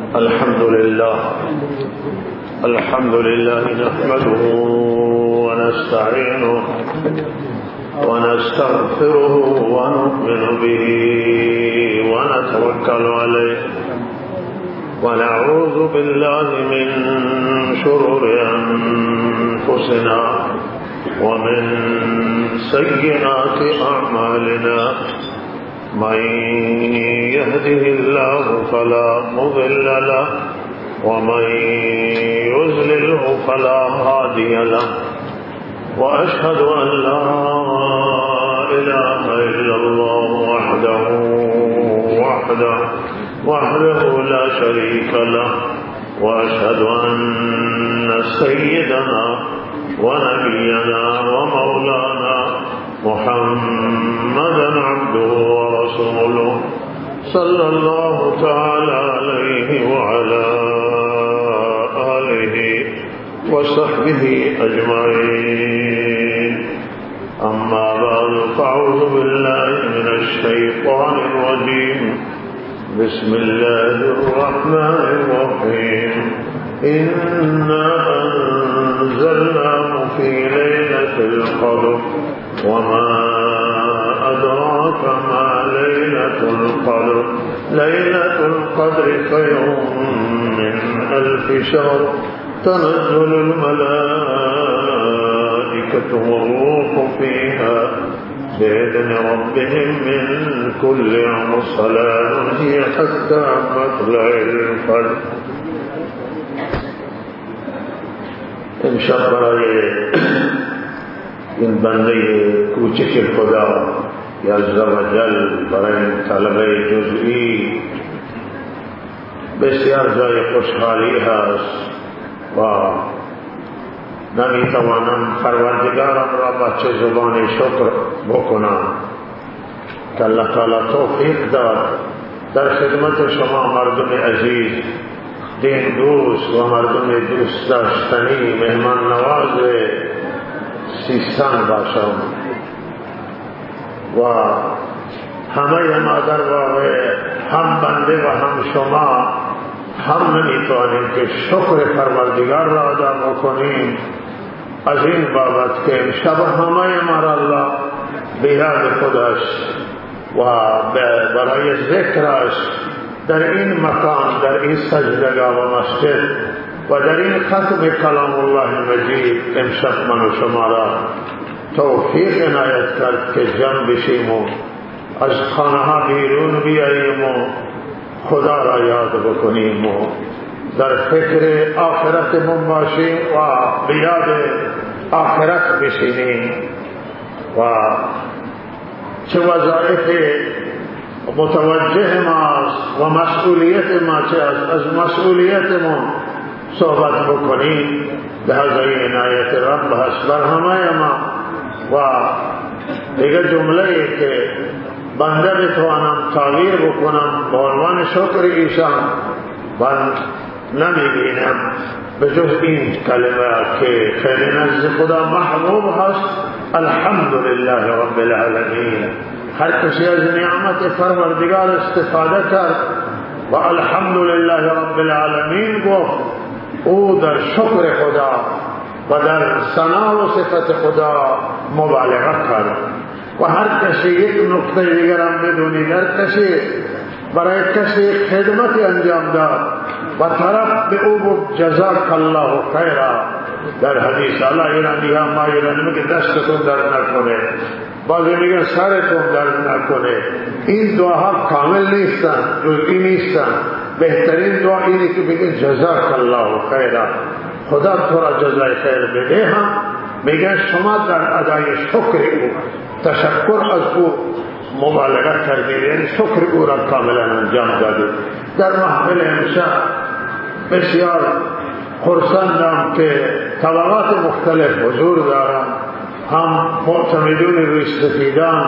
الحمد لله نحمده ونستعينه ونستغفره ونؤمن به ونتوكل عليه ونعوذ بالله من شرور أنفسنا ومن سيئات أعمالنا من يهده الله فلا مضل له ومن يضلله فلا هادي له وأشهد أن لا إله إلا الله وحده لا شريك له وأشهد أن سيدنا ونبينا ومولانا محمدا عبده ورسوله صلى الله تعالى عليه وعلى آله وصحبه أجمعين. أما بعد فأعوذ بالله من الشيطان الرجيم. بسم الله الرحمن الرحيم. إنا أنزلناه في ليلة القدر وما أدراك ما ليلة القدر. ليلة القدر خير من 1000 شهر. تنزل الملائكة والروح فيها بإذن ربهم من كل أمر. سلام هي حتى مطلع الفجر. امشب برای این بنده کوچک خدا عز و جل برای این طلبه جزئی بسیار جای خوشحالی هست و نمیتوانم پروردگارم را با چه زبان شکر بکنم که الله تعالی توفیق داد در خدمت شما مردم عزیز، دین دوست و مردم دوست داشتنی، مهمان نواز سیستان باشم و همه ما در واقع هم بنده و هم شما هم نمیتوانیم که شکر پروردگار را ادا بکنیم از این بابت که امشب همه ما را الله به یاد خودش و برای ذکرش در این مکان، در این سجدگاه و مسجد و در این ختم کلام الله مجید امشب من و شما را توفیق عنایت کرد که جمع بشیم و از خانه ها بیرون بیاییم و خدا را یاد بکنیم و در فکر آخرتمون باشیم و به یاد آخرت بشینیم و چه وظایف متوجه ماست و مسئولیت ما چه از مسئولیتمون صحبت بکنیم. لحظه عنایت رب هست بر همه ما و دیگه جمله که بنده بتوانم تغییر بکنم به عنوان شکر ایشان من نمیبینم به جز این کلمه که خیلی نزد خدا محبوب هست. الحمدلله رب العالمین. هر کسی از نعمت پروردگار استفاده کرد و الحمدلله رب العالمین گفت، او در شکر خدا و در ثنا و صفت خدا مبالغه کرد. و هر کسی یک نکته دیگر هم بدونید، هر کسی برای کسی خدمتی انجام داد و طرف به او بود جزاک الله خیرا. در حدیث الله ایرانی ها ما ایرانی میگه دستتون درد نکنه، بعضی میگن سرتون درد نکنه. این دعاها کامل نیستن، جزئی نیستن. بهترین دعا اینه که بگه جزاک الله خیرا، خدا تو را جزای خیر بده. هم میگن شما در ادای شکر او، تشکر از او مبالغه کردید، یعنی شکر او را کاملا انجام دادید. در محفل امشب بسیار خرسندم که طبقات مختلف حضور دارم، هم معتمدون روی سفیدان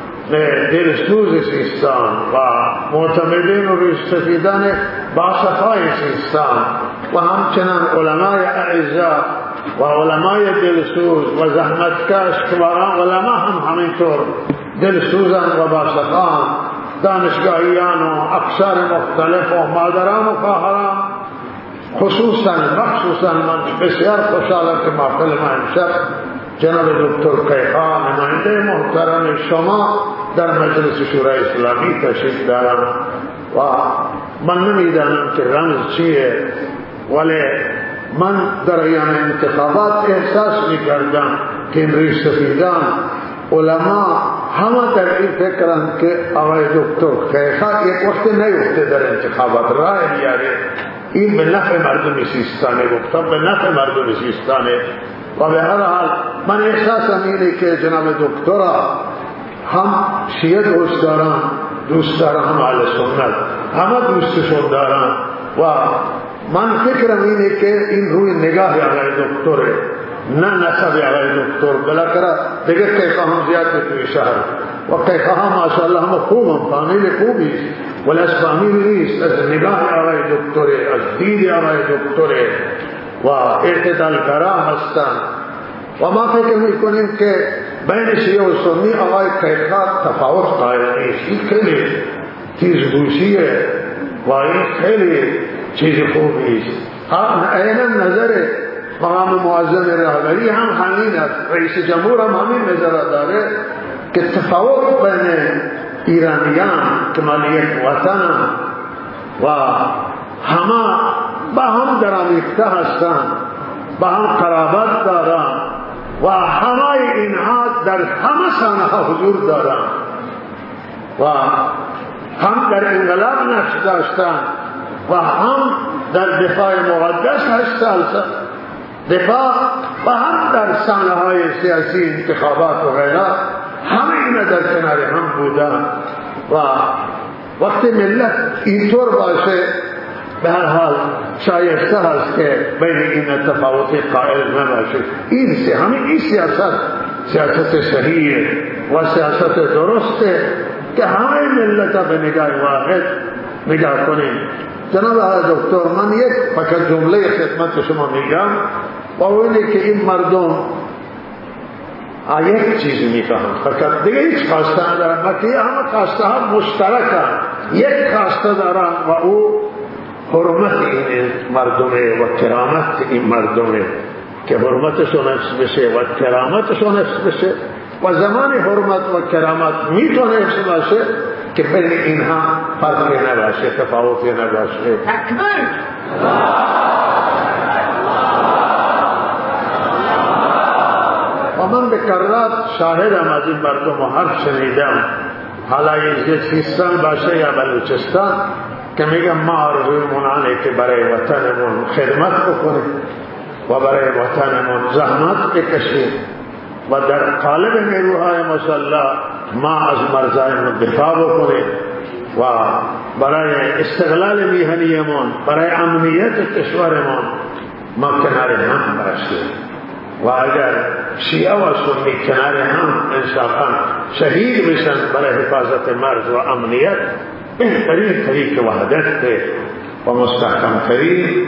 دلسوز سیستان و معتمدین روی سفیدان باسفای سیستان و همچنان علمای اعزا و علمای دلسوز و زحمتکش کباران علما هم همینطور دلسوزن و باسفان دانشگاهیان و اقشار مختلف و مادران و خواهران، خصوصا من بسیار خوشحالم که محفل ما امشب جناب دکتر کیخان نماینده محترم شما در مجلس شورای اسلامی تشریف دارم و من نمیدانم که رمز چیه، ولی من در ایام انتخابات احساس میکردم که این ریش سفیدان علما همه در این فکرند که آقای دکتر کیخان یک وقت نیفته در انتخابات رای بیاره، این به نفع مردم سیستانه، گفتم به نفع مردم سیستانه. و به هر حال من احساسم اینه که جناب دکترا هم شیعه دوست دارن هم اهل سنت، همه دوستشون دارن و من فکرم اینه که این روی نگاه آقای دکتره، نه نسب آقای دکتر. بالاخره دیگه کیخا هم زیاد توی شهر و کیخا هم ماشاءالله هم خوبم، فامیل خوبی، ولی از فامیل نیست، از نگاه آقای دکتره، از دید آقای دکتره و اعتدالگرا هستن. و ما فکر میکنیم که بین شیعه و سنی آقای کیخا تفاوت قائل نیست. این خیلی تیزگوشیه و این خیلی چیز خوبی است. عینا نظر مقام معظم رهبری هم همین است، رئیس جمهور هم همین نظر داره که تفاوت بین ایرانیان که مال یک وطن و همه با هم درآمیخته هستند، با هم قرابت دارند و همه اینها در همه سانحه حضور دارند و هم در انقلاب نقش داشتند و هم در دفاع مقدس هستند، دفاع و هم در سانحه‌های سیاسی، انتخابات و غیره، همه اینا در کنار هم بودن. و وقتی ملت اینطور باشه به هر حال شایسته هست که بین این تفاوت قائل نباشه. همین سیاست صحیحه و سیاست درسته که همه ملت به نگاه واحد نگاه کنیم. جناب دکتر، من یک فقط جمله خدمت شما میگم و اینه که این مردم یک چیز میفهمند، فقط دیگه هیچ خواسته ندارن، بلکه همه خواسته ها مشترکن، یک خواسته دارن و او حرمت این مردمه و کرامت این مردمه، که حرمتشون حفظ بشه و کرامتشون حفظ بشه. و زمان حرمت و کرامت میتونه حفظ باشه که بین اینها فرقی نباشه، تفاوتی نباشه. تکبیر! و من به کرات شاهدم از این مردم و حرف شنیدم، حالا این سیستان باشه یا بلوچستان، که میگم ما آرزویمون آنه که برای وطنمون خدمت بکنیم و برای وطنمون زحمت بکشیم و در قالب نیروهای مسلح ما از مرزایمون دفاع بکنیم و برای استقلال میهنیمون، برای امنیت کشورمون ما کنار هم باشیم. و اگر شیعه و سنی کنار هم انصافا شهید بشن برای حفاظت مرز و امنیت، بهترین طریق وحدت و مستحکم ترین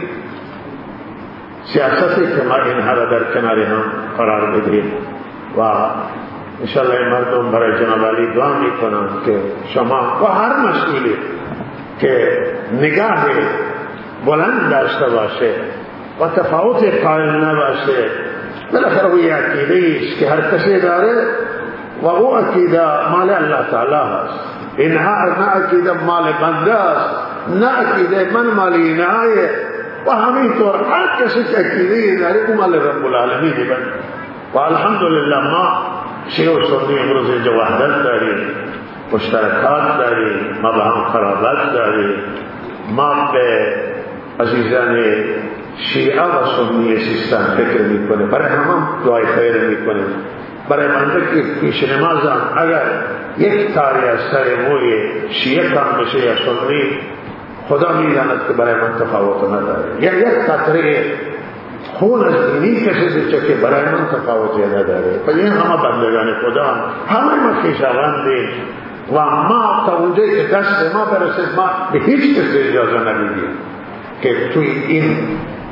سیاستی که ما اینها را در کنار هم قرار بدهیم. و انشاءالله این مردم برای جناب علی دعا میکنم که شما و هر مسئولی که نگاه بلند داشته باشه و تفاوت قائل نباشه، بالاخره او عقیده است که هر کسی داره و او عقیده مال الله تعالی است. اینها نه عقیده مال بنده است، نه عقیده من مال اینها، و همینطور هر کسی که عقیده داره او مال رب العالمین بنده. و الحمدلله ما شیعه و سنی امروز اینجا وحدت داریم، مشترکات داریم، ما به هم قرابت داریم. ما به عزیزان شیعه و سنی سیستان فکر میکنه، برای همه دعای خیر میکنه. برای منده که پیش نمازم اگر یک تاری از سر موی شیعه کام بشه یا سنی، خدا میداند که برای من تفاوت نداره. یا یک قطره خون از دینی کشیده که برای من تفاوتی نداره. و این همه بندگان خدا، همه ما خویشاوندیم و ما تا اونجایی که دست ما برسید ما به هیچ کسی اجازه نمیدیم که توی این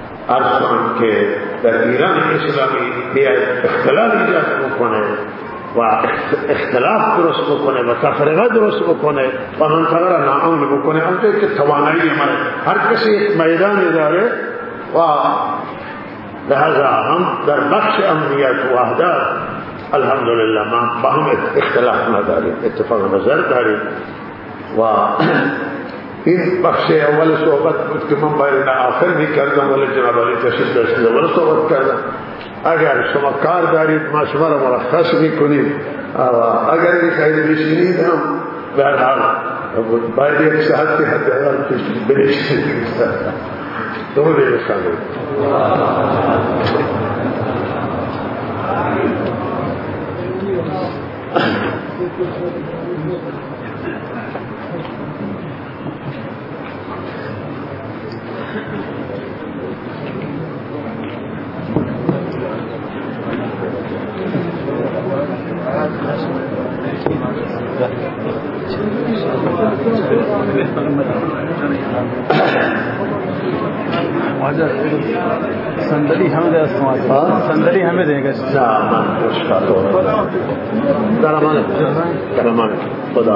عرض کنم که در ایران اسلامی بیاید اختلال ایجاد بکنه و اختلاف درست بکنه و تفرقه درست بکنه و منطقه را ناامن بکنه. اونجایی که توانایی من هر کسی یک میدانی داره و لہذا هم در بخش امنیت و وحدت الحمدلله ما با هم اختلاف نداریم، اتفاق نظر داریم. و این بخش اول صحبت بود که من باید آخر میکردم ولی جناب علی تشریف داشتید اول صحبت کردم. اگر شما کار دارید ما شما را مرخص میکنیم، اگر میخواید بشینید هم به هر حال باید یک ساعتی حداقل بنشینید. درود بخوانید. صندلی ہمیں دے صندلی ہمیں دیں گے درمان خدا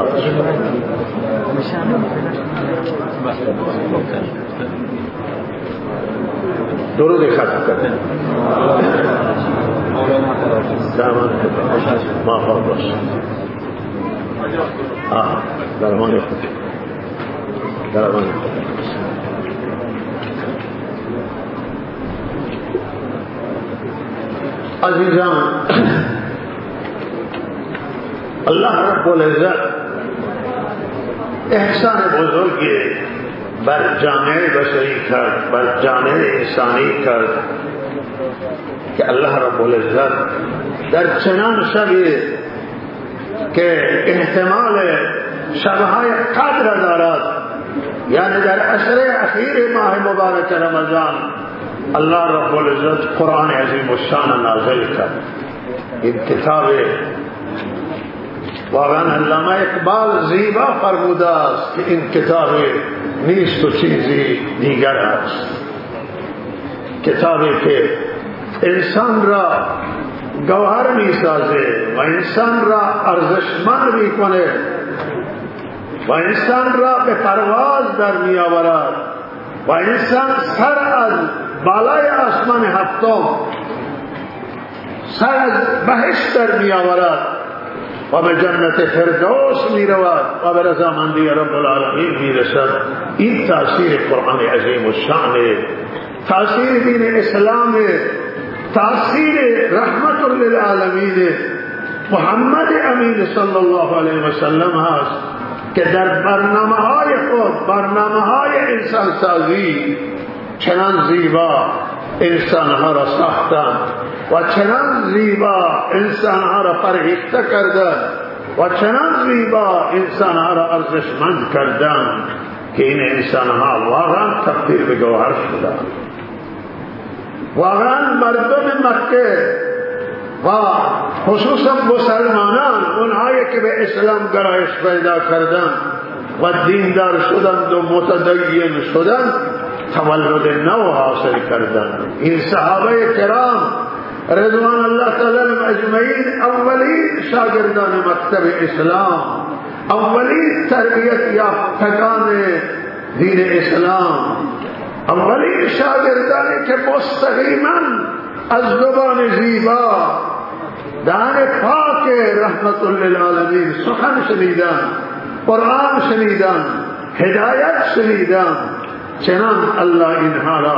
درود ختم کرتے ہیں درمان ماحول باش درمان درمان عزیزان. اللہ رب العزت احسان بزرگی بر جامعه بشری کرد، بر جامعه انسانی کرد که الله رب العزت در چنان شبی که احتمال شبهای قدر دارد، یعنی در عشر اخیر ماه مبارک رمضان، اللہ رب العزت قرآن عظیم الشان نازل کرد. این کتاب واقعا علامہ اقبال زیبا فرموده است که این کتاب نیست و چیزی دیگر است. کتابی که انسان را گوهر می سازه و انسان را ارزشمند می کنه و انسان را به پرواز در می آورد و انسان سر از بالای آسمان هفتم سر از بهشت در می آورد و به جنت فردوس می رود و به رضامندی رب العالمین می رسد. این تاثیر قرآن عظیم الشان، تاثیر دین اسلام، تاثیر رحمت للعالمین محمد امین صلی الله علیه و سلم هست که در برنامه های خود، برنامه های انسان سازی چنان زیبا انسانها را ساختند و چنان زیبا انسانها را فرهیخته کردند و چنان زیبا انسانها را ارزشمند کردند که این انسانها واقعا تبدیل به گوهر شدند. واقعا مردم مکه و خصوصا مسلمانان، اونهایی که به اسلام گرایش پیدا کردند و دیندار شدند و متدین شدند، تولد نو حاصل کردند. این صحابه کرام رضوان الله تعالی اجمعین اولین شاگردان مکتب اسلام، اولین تربیت یافتگان دین اسلام، اولین شاگردانی که مستقیما از زبان زیبا دهن پاک رحمت للعالمین سخن شنیدن، قرآن شنیدن، هدایت شنیدن، چنان الله اینها را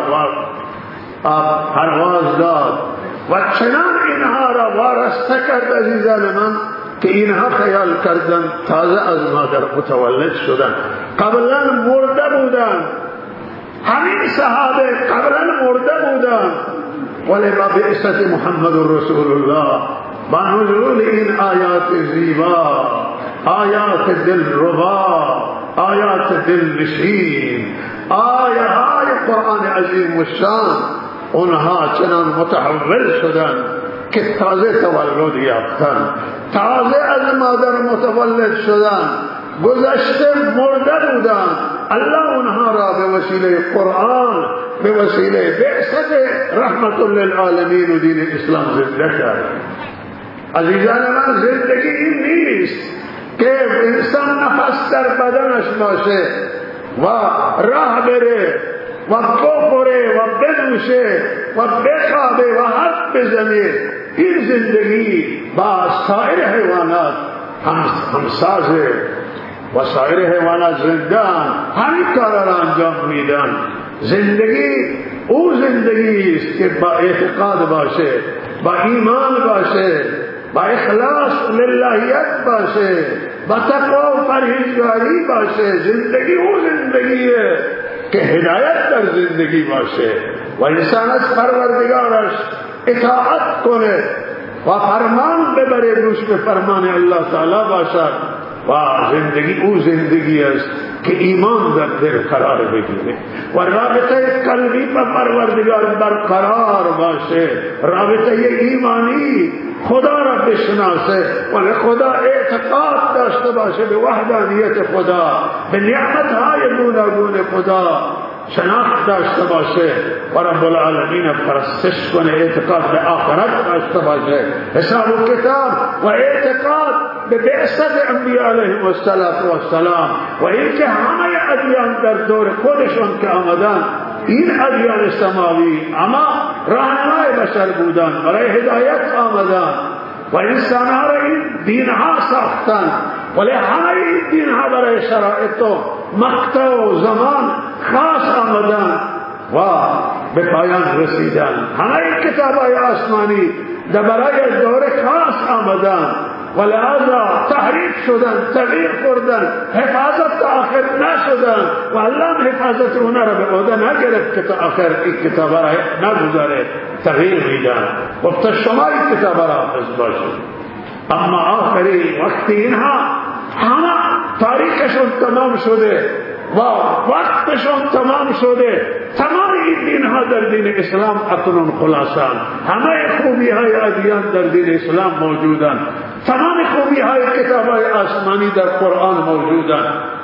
پرواز داد و چنان اینها را وارسته کرد عزیزان من که اینها خیال کردن تازه از مادر متولد شدن. قبلا مرده بودن، همین صحابه قبلا مرده بودن، ولی با بعثت محمد رسول الله با نزول این آیات زیبا، آیات دلربا، آیات دلنشین، آیه های قرآن عظیم الشان، اونها چنان متحول شدن که تازه تولد یافتن، تازه از مادر متولد شدن، گذشته مرده بودن. الله اونها را به وسیله قرآن، به وسیله بعثت رحمت للعالمین و دین اسلام زنده کرد. عزیزان من زندگی این نیست که انسان نفس در بدنش باشه و راه بره و بخوره و بنوشه و بخوابه و حرف بزنه. این زندگی با سایر حیوانات همسازه و سایر حیوانات زندان همین کارا را انجام میدن. زندگی او زندگی است که با اعتقاد باشه، با ایمان باشه، با اخلاص للهیت باشه، با تقوا و پرهیزگاری باشه. زندگی او زندگیه که هدایت در زندگی باشه و انسان از پروردگارش اطاعت کنه و فرمان ببره، گوش به فرمان الله تعالی باشد و زندگی او زندگی است که ایمان در دل قرار بگیره و رابطه قلبی با پروردگار برقرار باشه، رابطه ایمانی خدا را بشناسه و خدا اعتقاد داشته باشه به وحدانیت خدا، به نعمتهای گوناگون خدا شناخت داشته باشه و رب العالمین پرستش کنه، اعتقاد به آخرت داشته باشه، حساب و کتاب و اعتقاد به بعثت انبیاء علیهم السلام و اینکه همه ادیان در دور خودشون که آمدن این ادیان سماوی اما راهنمای بشر بودن، برای هدایت آمدن و انسانها را این دینها ساختن، ولی همه این دینها برای شرایط و مقطع و زمان خاص آمدن و به پایان رسیدن. همه این کتاب‌های آسمانی در برای دور خاص آمدن و لہذا تحریف شدن، تغییر خوردن، حفاظت تا آخر نشدن و اللہ حفاظت اونا را به عهده نگرفت که تا آخر این کتاب را نگذاره، تغییر میدن. گفت شما این کتاب را حافظ باشید. اما آخری وقتی اینها همه تاریخشون تمام شده و وقتشون تمام شده، تمام این دینها در دین اسلام اکنون خلاصان، همه خوبی های ادیان در دین اسلام موجودن، تمام خوبی های کتاب های آسمانی در قرآن موجودن،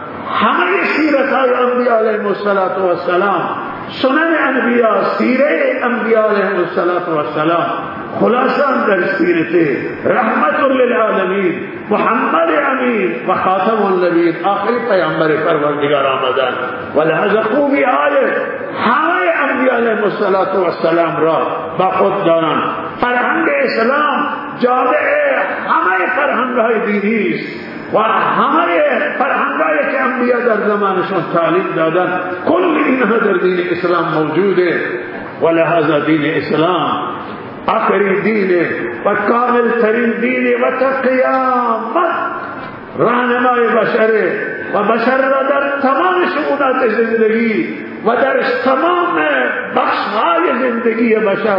همه سیرت های انبیاء علیهم السلام، سنن انبیاء، سیره انبیاء علیهم السلام خلاصان در سیرت رحمت للعالمین محمد امین و خاتم النبیین، آخری پیامبر پروردگار آمدن و لحظه خوبی های همه انبیاء علیهم السلام را با خود دارن. فرهنگ اسلام جامع همه فرهنگ های دینی است و همه فرهنگایی که انبیاء در زمانشون تعلیم دادن کل اینها در دین اسلام موجوده و لحظه دین اسلام آخری دین و کامل ترین دین و تا قیامت راهنمای بشره و بشر را در تمام شؤونات زندگی و در تمام بخش‌های زندگی بشر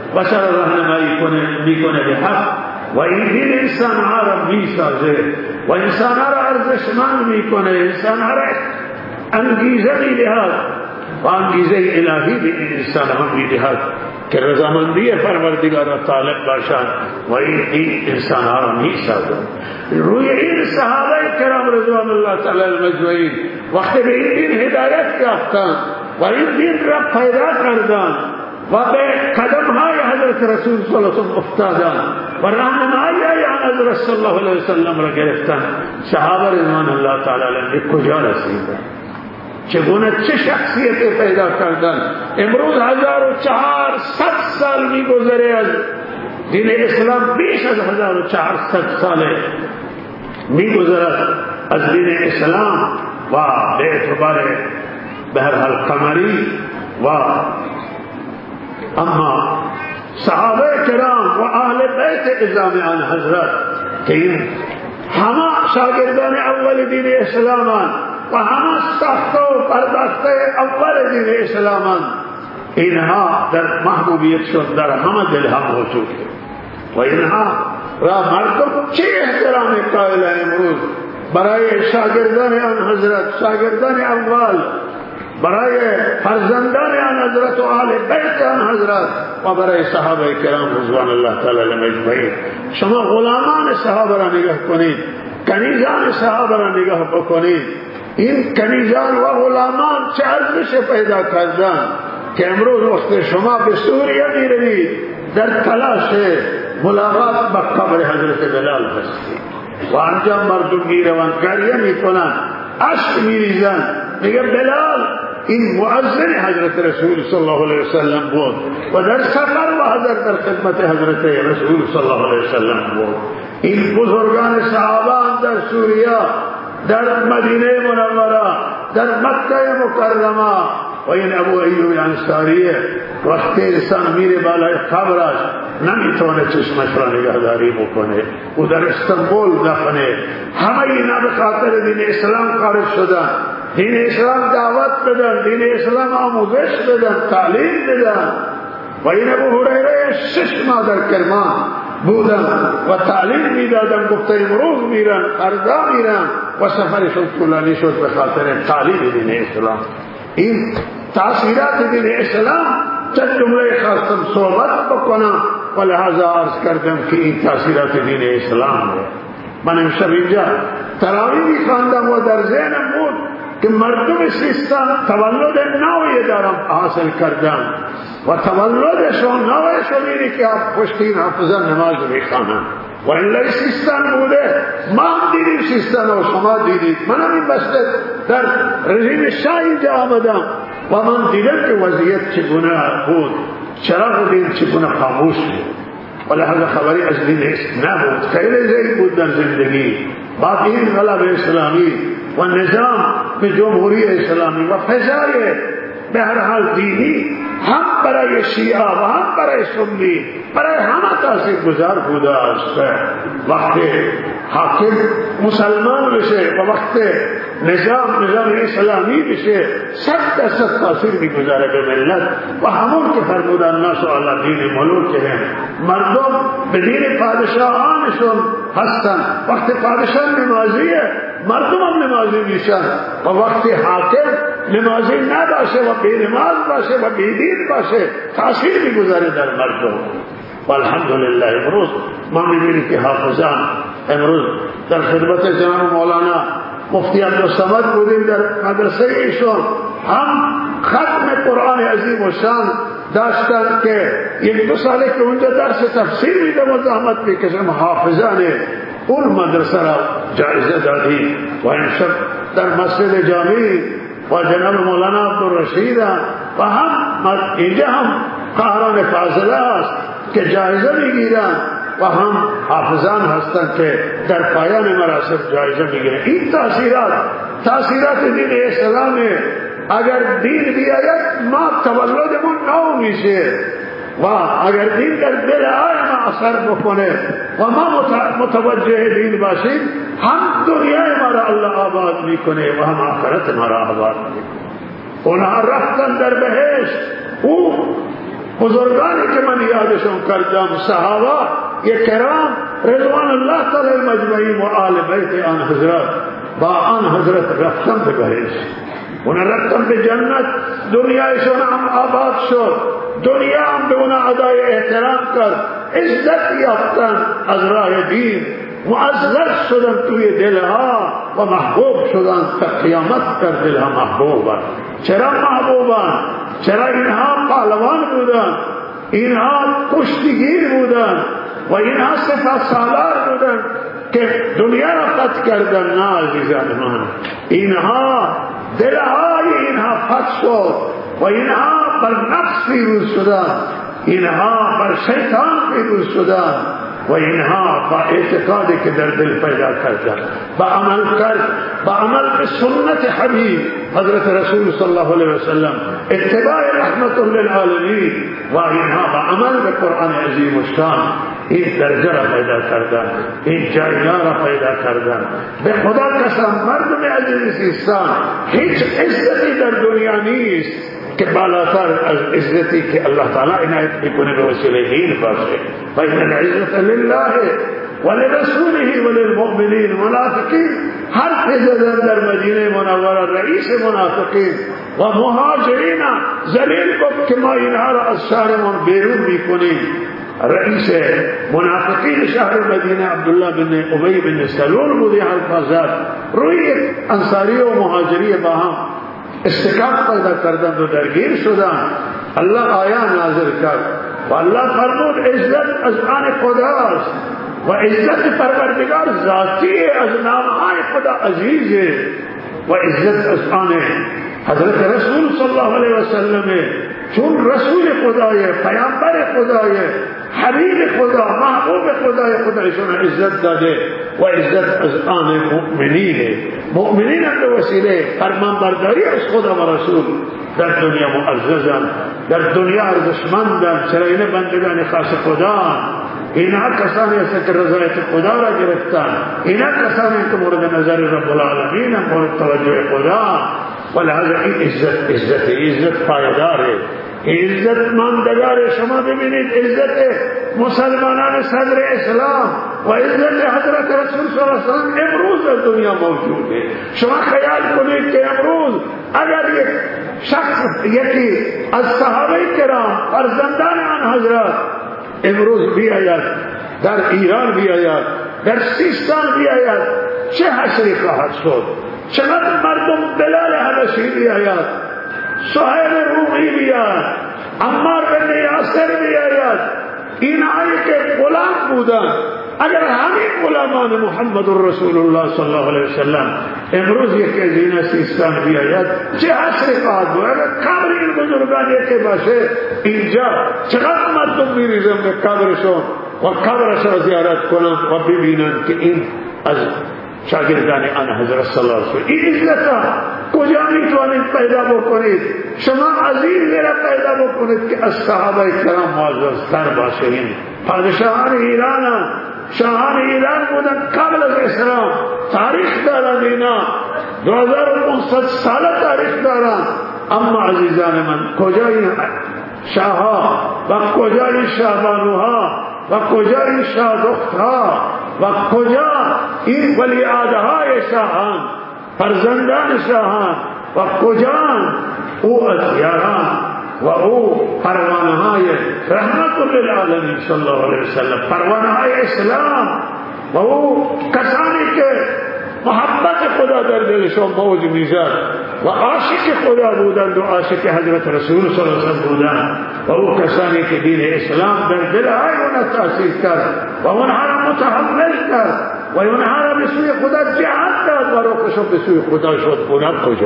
راهنمایی میکنه به حق و این دین انسانها را میسازه و انسانها را ارزشمند میکنه، انسانها را انگیزه میدهد و انگیزه الهی به این انسانها میدهد که رضامندی پروردگار را طالب باشند و این انسانها را میسازد. روی این صحابه کرام رضوان الله تعالی المجمعین وقتی به این دین هدایت یافتند و این دین را پیدا کردند و به قدمهای حضرت رسول صلی الله علیه وسلم افتادند و راهنمایی آن حضرت صلی الله علیه وسلم را گرفتند، صحابه رضوان الله تعالی علیهم کجا رسیدند؟ چگونه چه شخصیت پیدا کردن؟ امروز 1400 سال میگذره از دین اسلام، بیش از 1400 ساله میگذرد از دین اسلام و به اعتبار به هر حال قمری و اما صحابه کرام و اهل بیت اعظام آن حضرت که این همه شاگردان اول دین اسلامان و همه ساخته و پرداخته اول دین اسلامان، اینها در محبوبیتشون در همه دلها موجوده و اینها را مردم چه احترام قائل امروز برای شاگردان آن حضرت، شاگردان اول، برای فرزندان آن حضرت و اهل بیت آن حضرت و برای صحابه کرام رضوان الله تعالی علیهم اجمعین. شما غلامان صحابه را نگاه کنید، کنیزان صحابه را نگاه بکنید، این کنیزان و غلامان چه ارزش پیدا کردن که امروز وقت شما به سوریه میروید در تلاش ملاقات با قبر حضرت بلال هستی و آنجا مردم میروند گریه میکنند اشک میریزند میگه بلال این مؤذن حضرت رسول صلی الله علیه وسلم بود و در سفر و حضر در خدمت حضرت رسول صلی الله علیه وسلم بود. این بزرگان صحابه در سوریه، در مدینه منوره، در مکه مکرمه و این ابو ایوب انصاریه وقتی انسان میره بالای قبرش نمیتونه چشمش را نگهداری بکنه و در استانبول دفنه. همه اینا به خاطر دین اسلام خارج شدن، دین اسلام دعوت بدن، دین اسلام آموزش بدن، تعلیم بدن. و این ابو هریره 6 ماه در کرمان بودن و تعلیم میدادن، گفته امروز میرن فردا میرن و سفرشون طولانی شد به خاطر تعلیم دین اسلام. این تأثیرات دین اسلام چند جمله خواستم صحبت بکنم و لحاظا عرض کردم که این تأثیرات دین اسلام ہے. من امشب اینجا تراویح میخواندم و در ذهنم بود که مردم سیستان تولد نوی دارم حاصل کردن و تولدشون نویشون اینی که پشتین حافظان نماز میخوانن و این سیستان بوده. ما هم دیدیم سیستان و شما دیدید. من هم این بسته در رژیم شاه اینجا آمدم و من دیدم که وضعیت چگونه بود، چراغ دین چگونه خاموش بود و لحظه خبری از دین نبود. خیلی زیر بود در زندگی. بعد این غلب اسلامی و نظام به جمهوری اسلامی و فضای به هر حال دینی هم برای شیعه و هم برای سنی برای همه تاثیر گذار بوده است. وقتی حاکم مسلمان بشه و وقتی نظام اسلامی بشه 100% تاثیر میگذاره به ملت و همون که فرمودن الناس علی دین ملوکهم، مردم به دین پادشاهانشون هستن. وقتی پادشاه نمازیه مردم هم نمازی میشن و وقتی حاکم نمازی نباشه و بی نماز باشه و بی دین باشه تاثیر میگذاره در مردم. و الحمدلله امروز ما میبینیم که حافظان امروز در خدمت جناب مولانا مفتی عبدالصمد بودیم در مدرسه ایشون هم ختم قرآن عظیم و شان داشتن که 1-2 ساله که اونجا درس تفسیر میدم و زحمت میکشم. حافظان اون مدرسه را جایزه دادیم و امشب در مسجد جامی و جناب مولانا عبدالرشید و هم اینجا هم قهران فاضله است که جایزه میگیرن و هم حافظان هستند که در پایان مراسم جایزه میگیرن. این تأثیرات دین اسلام. اگر دین بیاید ما تولدمون نو میشه و اگر دین در دل ما اثر بکنه و ما متوجه دین باشیم هم دنیای ما را الله آباد میکنه و هم آخرت ما را آباد میکنه. اونها رفتن در بهشت. او بزرگانی که من یادشون کردم صحابه کرام رضوان الله تعالی مجمعین و آل بیت آن حضرت با آن حضرت رفتن به بهشت. اونا رفتن به جنت. دنیایشون هم آباد شد. دنیا هم به اونا ادای احترام کرد. عزت یافتن از راه دین. معزز شدن توی دلها و محبوب شدن تا قیامت در دلها محبوبن. چرا محبوبن؟ چرا اینها پهلوان بودن، اینها کشتیگیر بودن و اینها سپهسالار بودن که دنیا را فتح کردن. نه عزیزان من، اینها دلهای اینها فتح شد و اینها بر نفس پیروز شدن، اینها بر شیطان پیروز شدن و اینها با اعتقادی که در دل پیدا کردن با عمل به سنت حبیب حضرت رسول صلی الله علیه وسلم، اتباع رحمت للعالمین و اینها با عمل به قرآن عظیم و شان این درجه را پیدا کردن، این جایگاه را پیدا کردن. به خدا قسم مردم عزیز سیستان هیچ عزتی در دنیا نیست که بالاتر از عزتی که الله تعالی عنایت میکنه به وسیله دین باشه. و این العزت لله ولرسوله وللمؤمنین. منافقین حرف زدن در مدینه منوره، رئیس منافقین و مهاجرین ذلیل گفت که ما اینها را از شهرمان بیرون میکنیم. رئیس منافقین شهر مدینه عبدالله بن ابی بن سلول بودی حرف زد. روی انصاری و مهاجری با هم استقامت پیدا کردند و درگیر شدند. الله آیه نازل کرد و الله فرمود عزت از آن خداست و عزت پروردگار ذاتی از نامهای خدا عزیزه و عزت از آن حضرت رسول صلی الله علیه وسلم چون رسول خدای پیامبر خدای حبیب خدا محبوب خدایشون عزت داده و عزت از آن مؤمنین هم به وسیله فرمانبرداری از خدا و رسول در دنیا معززن، در دنیا ارزشمندن، چرا این بندگان خاص خدا. اینا کسانی هستند که رضایت خدا را گرفتن، اینا کسانی که مورد نظر رب العالمین، مورد توجه خدا. ولهذا این عزت پایداره، عزت ماندگار. شما ببینید عزت مسلمانان صدر اسلام و عزت حضرت رسول صلی الله علیه وسلم امروز در دنیا موجوده. شما خیال کنید که امروز اگر یک شخص یکی از صحابه کرام فرزندان آن حضرت امروز بیاید در ایران بیاید در سیستان بیاید چه حشری خواهد شد؟ چقدر مردم بلال حبشی بیاید، سهیل رومی بیاید، عمار بن یاسر بیاید، اینهایی که غلام بودن، اگر همین غلامان محمد رسول الله صلی الله علیه وسلم امروز یک از این سیستان بیاید چه حشری خواهد بود؟ اگر قبر این بزرگان یکی باشه اینجا چقدر مردم میریزن به قبرشون و قبرش را زیارت کنند و ببینند که این از شاگردان آن حضرت صلی الله علیه وسلم. این عزت کجا میتوانید پیدا بکنید؟ شما عزیزی را پیدا بکنید که از صحابه کرام معززتر باشید. پادشاهان ایران، شاهان ایران بودن قبل از اسلام، تاریخ دارند، اینا 2500 سال تاریخ دارند. اما عزیزان من کجا این شاهها و کجا این شاهبانوها و کجا این شاهدختها و کجا این ولیعهدهای شاهان، فرزندان شاهان و کجا او اطیاران و او پروانه‌های رحمت للعالمین صلی الله علیه وسلم، پروانه‌های اسلام و او کسانی که محبت خدا در دلشون موج میزد و عاشق خدا بودند و عاشق حضرت رسول صلی الله علیه وسلم بودند و او کسانی که دین اسلام در دلهای اونها تأسیس کرد و اونها را متحمل کرد و اونها را به سوی خدا جهت داد و روحشون به سوی خدا شد. اونها کجا؟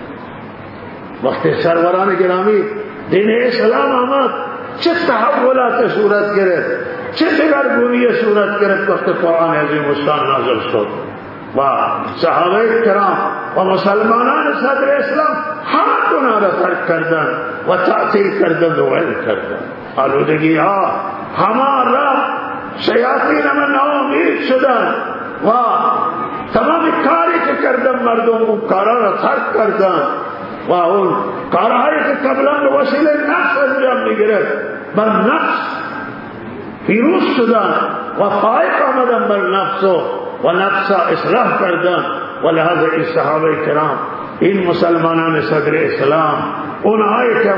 وقتی سروران گرامی دین اسلام آمد چه تحولات صورت گرفت، چه دگرگونی صورت گرفت وقتی قرآن عظیم الشان نازل شد و صحابه کرام و مسلمانان صدر اسلام همه گناه را ترک کردند و تعطیل کردند و ول کردند. آلودگی ها همه را شیاطین من ناامید شدند و تمام کاری که کردند مردم اون کارا را ترک کردند و اون کارهایی که قبلا به وسیله نفس انجام میگرفت بر نفس پیروز شدند و فائق آمدند بر نفس و نفس اصلاح کردن. ولهذا این صحابه کرام، این مسلمانان صدر اسلام، اونهایی که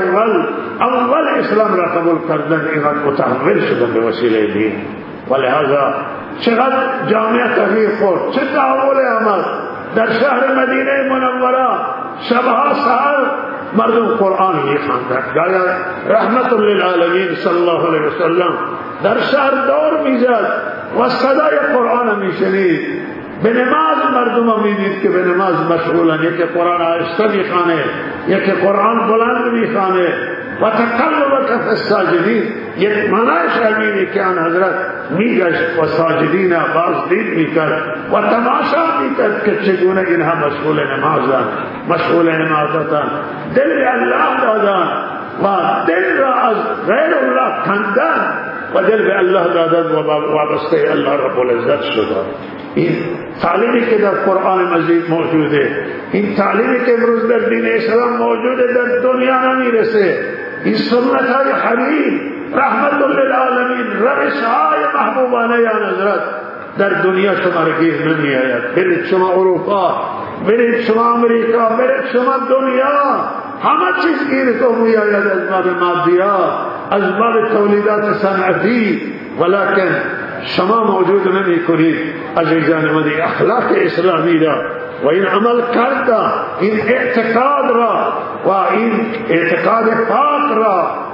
اول اسلام را قبول کردن اینقدر متحول شدن به وسیله دین. ولهذا چقدر جامعه تغییر خورد، چه تحول آمد در شهر مدینه منوره. شبها سحر مردم قرآن میخواندند، گایا رحمت للعالمین صلی الله علیه وسلم در شهر دور میزد و صدای قرآن میشنید. به نماز مردم میدید که به نماز مشغولن، یکی قرآن آهسته میخوانه، یکی قرآن بلند میخوانه. و تقلب کف الساجدین، یک معنیش همینه که آن حضرت میگشت و ساجدین بازدید میکرد و تماشا میکرد که چگونه اینها مشغول نمازن، مشغول عبادتن، دل به الله دادن و دل را از غیر الله کندن و دل به الله دادن و وابسته الله رب العزت شدن. این تعلیمی که در قرآن مجید موجوده، این تعلیمی که امروز در دین اسلام موجوده در دنیا نمیرسه. این سنت های حبیب رحمت للعالمین، روش های محبوبانه یا حضرت در دنیا شما را گیر نمی آید. برید شما اروپا، برید شما امریکا، برید شما دنیا، همه چیز گیرتون می آید از باب مادیات، از باب تولیدات صنعتی. ولکن شما موجود نمی کنید عزیزان من اخلاق اسلامی را و این عمل کرده، این اعتقاد را و این اعتقاد پاک را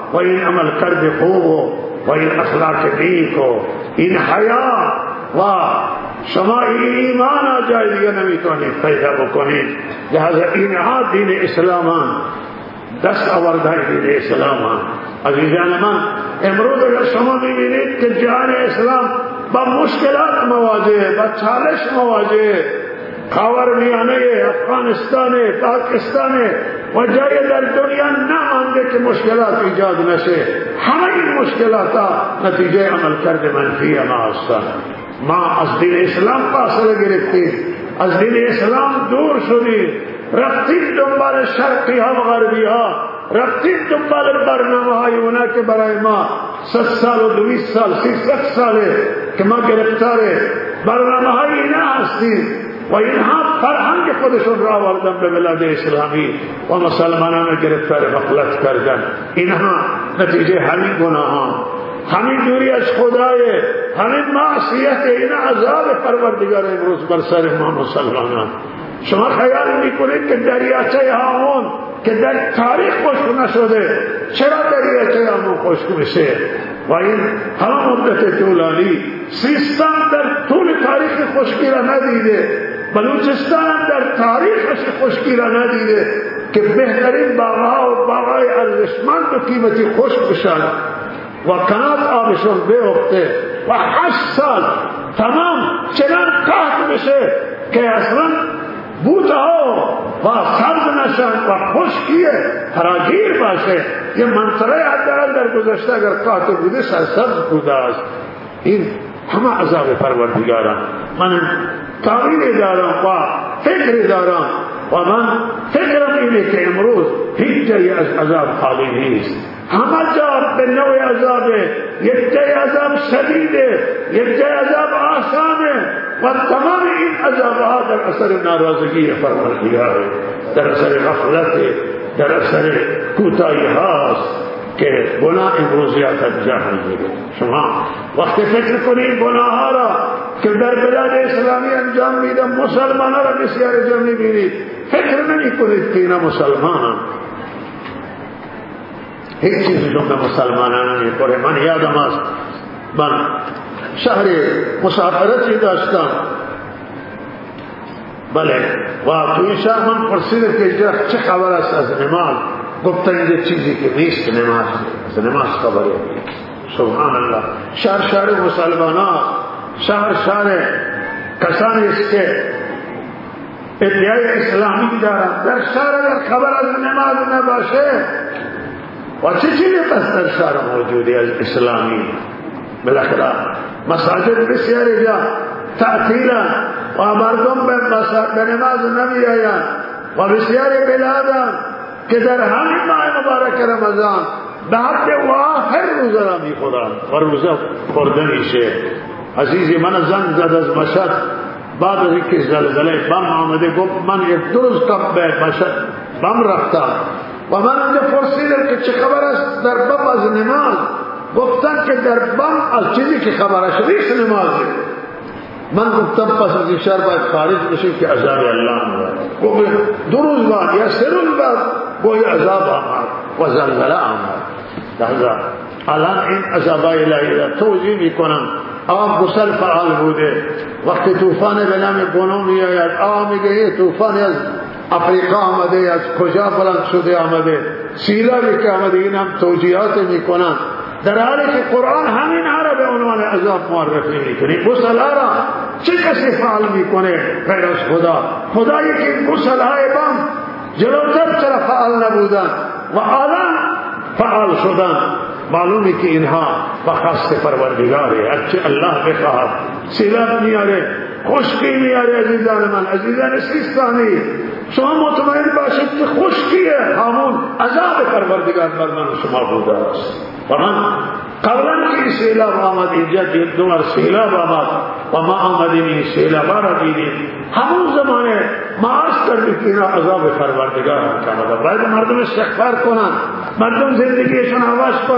و این عمل کرد خوب و این اخلاق نیک و این حیا و شما این ایمان جای دیگه نمیتونید پیدا بکنید. لہذا اینها دین اسلامان، دست آورده دین اسلامان. عزیزان من، امروز اگر شما میبینید که جهان اسلام با مشکلات مواجه، با چالش مواجه، خاورمیانه، افغانستان، پاکستان و جای در دنیا نمانده که مشکلات ایجاد نشه. همه این مشکلات نتیجه عمل کرده منفی ما هستند. ما از دین اسلام فاصله گرفتیم، از دین اسلام دور شدیم، رفتیم دنبال شرقی ها و غربی ها، رفتیم دنبال برنامه های اونا که برای ما 100 سال و 200 سال 300 ساله که ما گرفتار برنامه های اینا هستیم و اینها فرهنگ خودشون را آوردن به بلاد اسلامی و مسلمانان گرفتار غفلت کردن. اینها نتیجه همین گناهان، همین دوری از خدای، همین معصیت، این عذاب پروردگار امروز بر سر ما مسلمانان. شما خیال میکنید که دریاچه هامون که در تاریخ خشک نشده، چرا دریاچه هامون خشک میشه؟ و این همه مدت طولانی سیستان در طول تاریخ خشکی را ندیده، بلوچستان در تاریخش خشکی را ندیده که بهترین باغها و باغهای ارزشمند و قیمتی خشک بشن و کنات آبشون بیفته و 8 سال تمام چنان قحط بشه که اصلا بوتها و سبز نشن و خشکی فراگیر باشه. یه منطقه حداقل در گذشته اگر قحط بوده سرسبز بوده است. این همه عذاب پروردگاران. من تغییر دارم و فکر دارم و من فکرم اینه که امروز هیچ جایی از عذاب خالی نیست. همه جا به نوع عذابه، یک جای عذاب شدیده، یک جای عذاب آسانه و تمام این عذابها در اثر ناراضگی پروردگاره، در اثر غفلت، در اثر کوتاهی هاست که گناه امروزیات انجام میگیره. شما وقتی فکر کنید گناه ها را که در بلاد اسلامی انجام میدن مسلمان ها را بسیار جمع میبینید، فکر نمی کنید که اینا مسلمان هیچ چیزشون به مسلمانان نمیخوره. من یادم است من شهر مسافرتی داشتم، بله، و توی شهر من پرسیدم که چه خبر است از نماز؟ گفتن اینجا چیزی که نیست نماز، از نماز خبری. سبحان الله. شهر مسلمانان، شهر کسانی است که ادعای اسلامی دارند، در شهر اگر خبر از نماز نباشه و چه چیزی پس در شهر موجودی از اسلامی؟ بالاخره مساجد بسیاری جا تعطیلن و مردم به نماز نمی آیند و بسیاری بلادن که در همین ماه مبارک رمضان به حد واحد روزه را می خورند و روزه خورده میشه. عزیزی من زنگ زد از مشهد بعد از اینکه زلزله بم آمده، گفت من یک روز قبل به مشهد بم رفتم و من اونجا پرسیدم که چه خبر است در بم از نماز؟ گفتن که در بم از چیزی که خبرش نیست نمازه. من گفتم پس از این شهر باید خارج بشیم که عذاب الله میاد. گفت 2 روز بعد یا 3 روز بعد گوی عذاب آمد و زلزله آمد. لحظه الان این عذابای الهی را توضیح میکنم. آب گسل فعال بوده، وقتی طوفان به نام گونو می آید آب میگه یه طوفانی از افریقا آمده، از کجا بلند شده آمده، سیلابی که آمده، این هم توجیهات میکنن، در حالی که قرآن همین ها را به عنوان عذاب معرفی میکنه. گسل ها را چه کسی فعال میکنه غیر از خدا؟ خدایی که گسل های بم جلوتر چرا فعال نبودن و الان فعال شدن؟ معلومی که اینها بخواست پروردگاره. اچه الله بخواهد سیلاب میاره، خشکی میاره. عزیزان من، عزیزان سیستانی، شما مطمئن باشید که خشکیه همون عذاب پروردگار بر من شما بوده است. و من قبلا که سیلاب آمد اینجا 2 بار سیلاب آمد و ما آمدیم این سیلاب را دیدیم، همون زمانه معاش کردیم که اینا عذاب پروردگار میکنه. باید مردم استغفار کنن، مردم زندگیشون عوض کنن.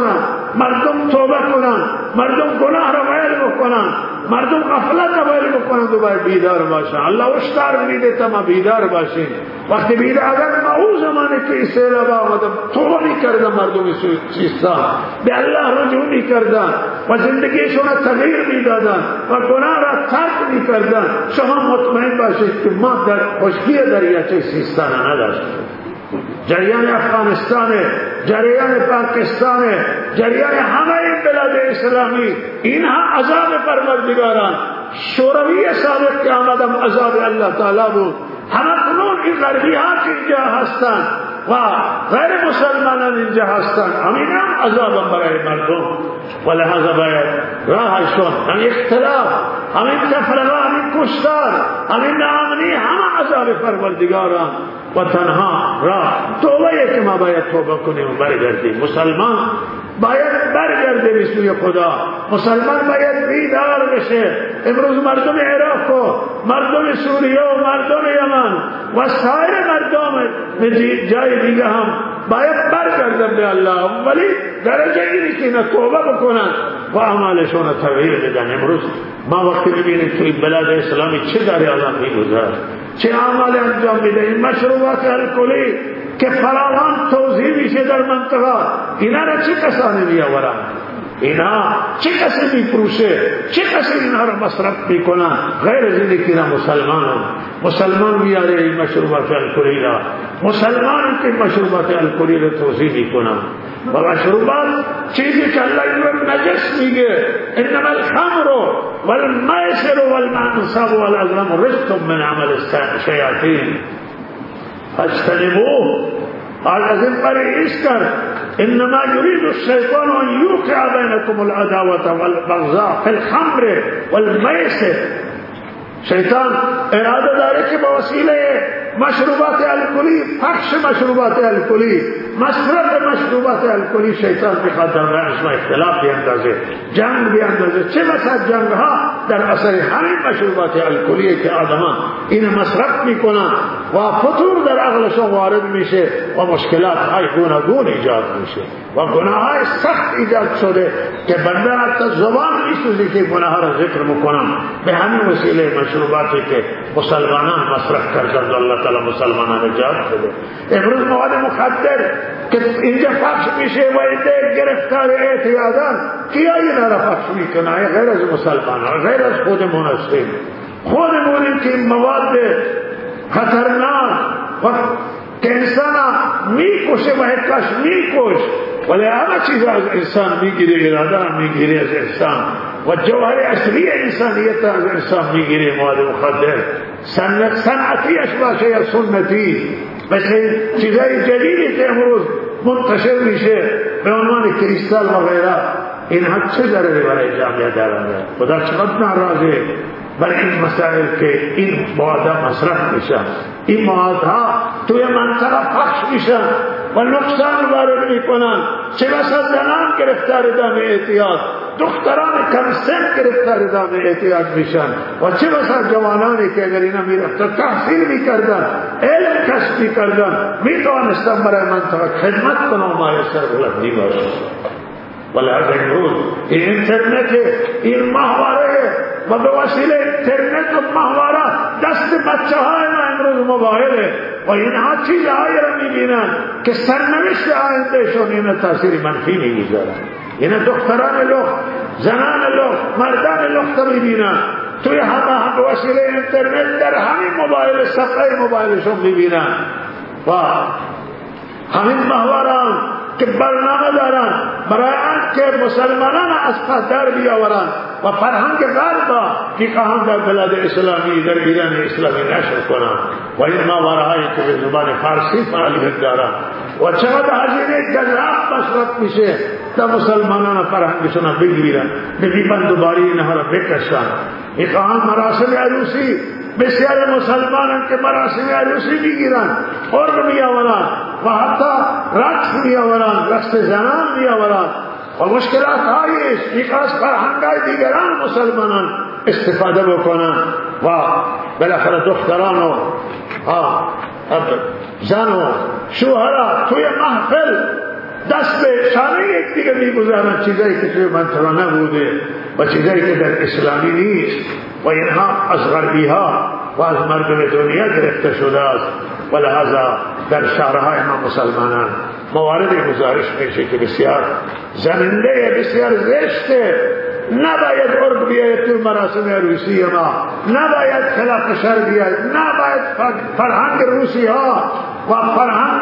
مردم توبه کنن، مردم گناه را ول بکنن، مردم غفلت را ول بکنن، دوباره بیدار باشن. الله هشدار میده تا ما بیدار باشیم. وقتی بیدار، اگر ما اون زمانی که سیلاب آمدم توبه میکردم مردم سیستان به الله رجوع میکردن و زندگیشون را تغییر میدادن و گناه را ترک میکردن، شما مطمئن باشید که ما در خشکی دریاچه سیستان نداشتیم. جریان افغانستان، جریان پاکستان، جریان همه این بلاد اسلامی، اینها عذاب پروردگاران. شوروی سابق که آمدم عذاب الله تعالی بود. همه کنون این غربی ها که اینجا هستند و غیر مسلمانان اینجا هستند، همین هم عذاب برای مردم. و لحاظا باید راهشون، همین اختلاف، همین تفرقه، همین کشتار، همین ناامنی، همه عذاب پروردگاران. و تنها راه توبه که ما باید توبه کنیم و برگردیم. مسلمان باید برگرده به سوی خدا. مسلمان باید بیدار بشه. امروز مردم عراق و مردم سوریه و مردم یمن و سایر مردم جای دیگه هم باید برگردن به الله، ولی درجه اینی که اینا توبه بکنن و اعمالشون رو تغییر بدن. امروز ما وقتی ببینیم توی بلاد اسلامی چه داری آدم میگذارد، چه اعمال انجام میده. این مشروبات الکلی که فراوان توزیع میشه در منطقه، اینا را چه کسانی میآورن؟ اینا چه کسی میفروشه؟ چه کسی اینا را مصرف میکنن؟ غیر از اینه که اینا مسلمان میاره این مشروبات الکلی را، مسلمان که مشروبات الکلی را توزیع میکنن. و مشروبات چیزی که الله اینو نجس میگه، انما الخمر والمیسر والانصاب والازلام رزق من عمل الشیاطین فاجتنبوه. از این پرهیز کرد. انما یرید الشیطان ان یوقع بینکم العداوة والبغضاء فی الخمر والمیسر. شیطان اراده داره که با وسیله مشروبات الکلی، پخش مشروبات الکلی، مصرف مشروبات الکلی، شیطان میخواد در رأس ما اختلاف بیاندازه، جنگ بیاندازه. چه بسا جنگ ها در اثر همین مشروبات الکلی که آدمان این مصرف میکنن و فطور در عقلشون وارد میشه و مشکلات های گوناگون ایجاد میشه و گناه های سخت ایجاد شده که بنده حتی زبان میسوزه که گناه را ذکر میکنم به همین وسیله مشروباتی که مسلمانان مصرف کردند. الله تعالی مسلمانان نجات بده. امروز مواد مخدر که اینجا پخش میشه و اینجا گرفتار اعتیادان، کیا اینا را پخش میکنه؟ غیر از مسلمانان، غیر از خودمون هستیم. خودمونیم که مواد خطرناک و که انسان میکشه و حکاش میکش، ولی همه چیز از انسان میگیره، اراده میگیره از انسان و جوهر اصلی انسانیت از انسان میگیره. مواد مخدر صنعتیش باشه یا سنتی، مثل چیزای جدیدی که امروز منتشر میشه به عنوان کریستال و غیره، اینها چه ضرری برای جامعه دارند؟ خدا چقدر ناراضه برای این مسائل که این مواد مصرف میشن. این موادها توی منطقه پخش میشن و نقصان وارد میکنن. چه بسا زنان گرفتار دام اعتیاد، دختران کم سن گرفتار دام اعتیاد میشن و چه بسا جوانانی که اگر اینا میرفتن تحصیل میکردن، علم کسب میکردن، میتوانستن برای منطقه خدمت کنن و مایسر بلندی باشن. ولی از امروز این اینترنت، این ماهواره و به وسیله اینترنت و ماهواره دست بچه های ما امروز موبایله و اینها چیزهایی را میبینن که سرنوشت آیندهشون این تاثیر منفی میگذارن. این دختران لخت، زنان لخت، مردان لخت میبینن توی همه به وسیله اینترنت در همین موبایل، صفحه موبایلشون میبینن و همین ماهواران که برنامه دارن برای آنکه مسلمانان از پس در بیاورن و فرهنگ غرب میخواهند در بلاد اسلامی، در ایران اسلامی نشر کنند و این ماهوارهایی که به زبان فارسی فعالیت دارن و چقدر هزینه گذاف مصرف میشه تا مسلمانان فرهنگشون بگیرن، به بند و باری اینها را بکشن. میخواهند مراسم عروسی، بسیار مسلمانان که مراسم عروسی میگیرن، قرب میآورن و حتی رقص میآورن، رقص زنان میآورن و مشکلات هایش میخواست فرهنگای دیگران مسلمانان استفاده بکنن و بالاخره دختران و زن و شوهر توی محفل دست به شانه یک دیگه میگذارن چیزایی که توی منطقه نبوده و چیزایی که در اسلامی نیست و اینها از غربی ها و از مردم دنیا گرفته شده است و لحاظا در شهرهای ما مسلمانان موارد گزارش میشه که بسیار زننده بسیار زشته. نباید عرق بیاید تو مراسم روسی ما، نباید خلاف شر بیاید، نباید فرهنگ روسی ها و فرهنگ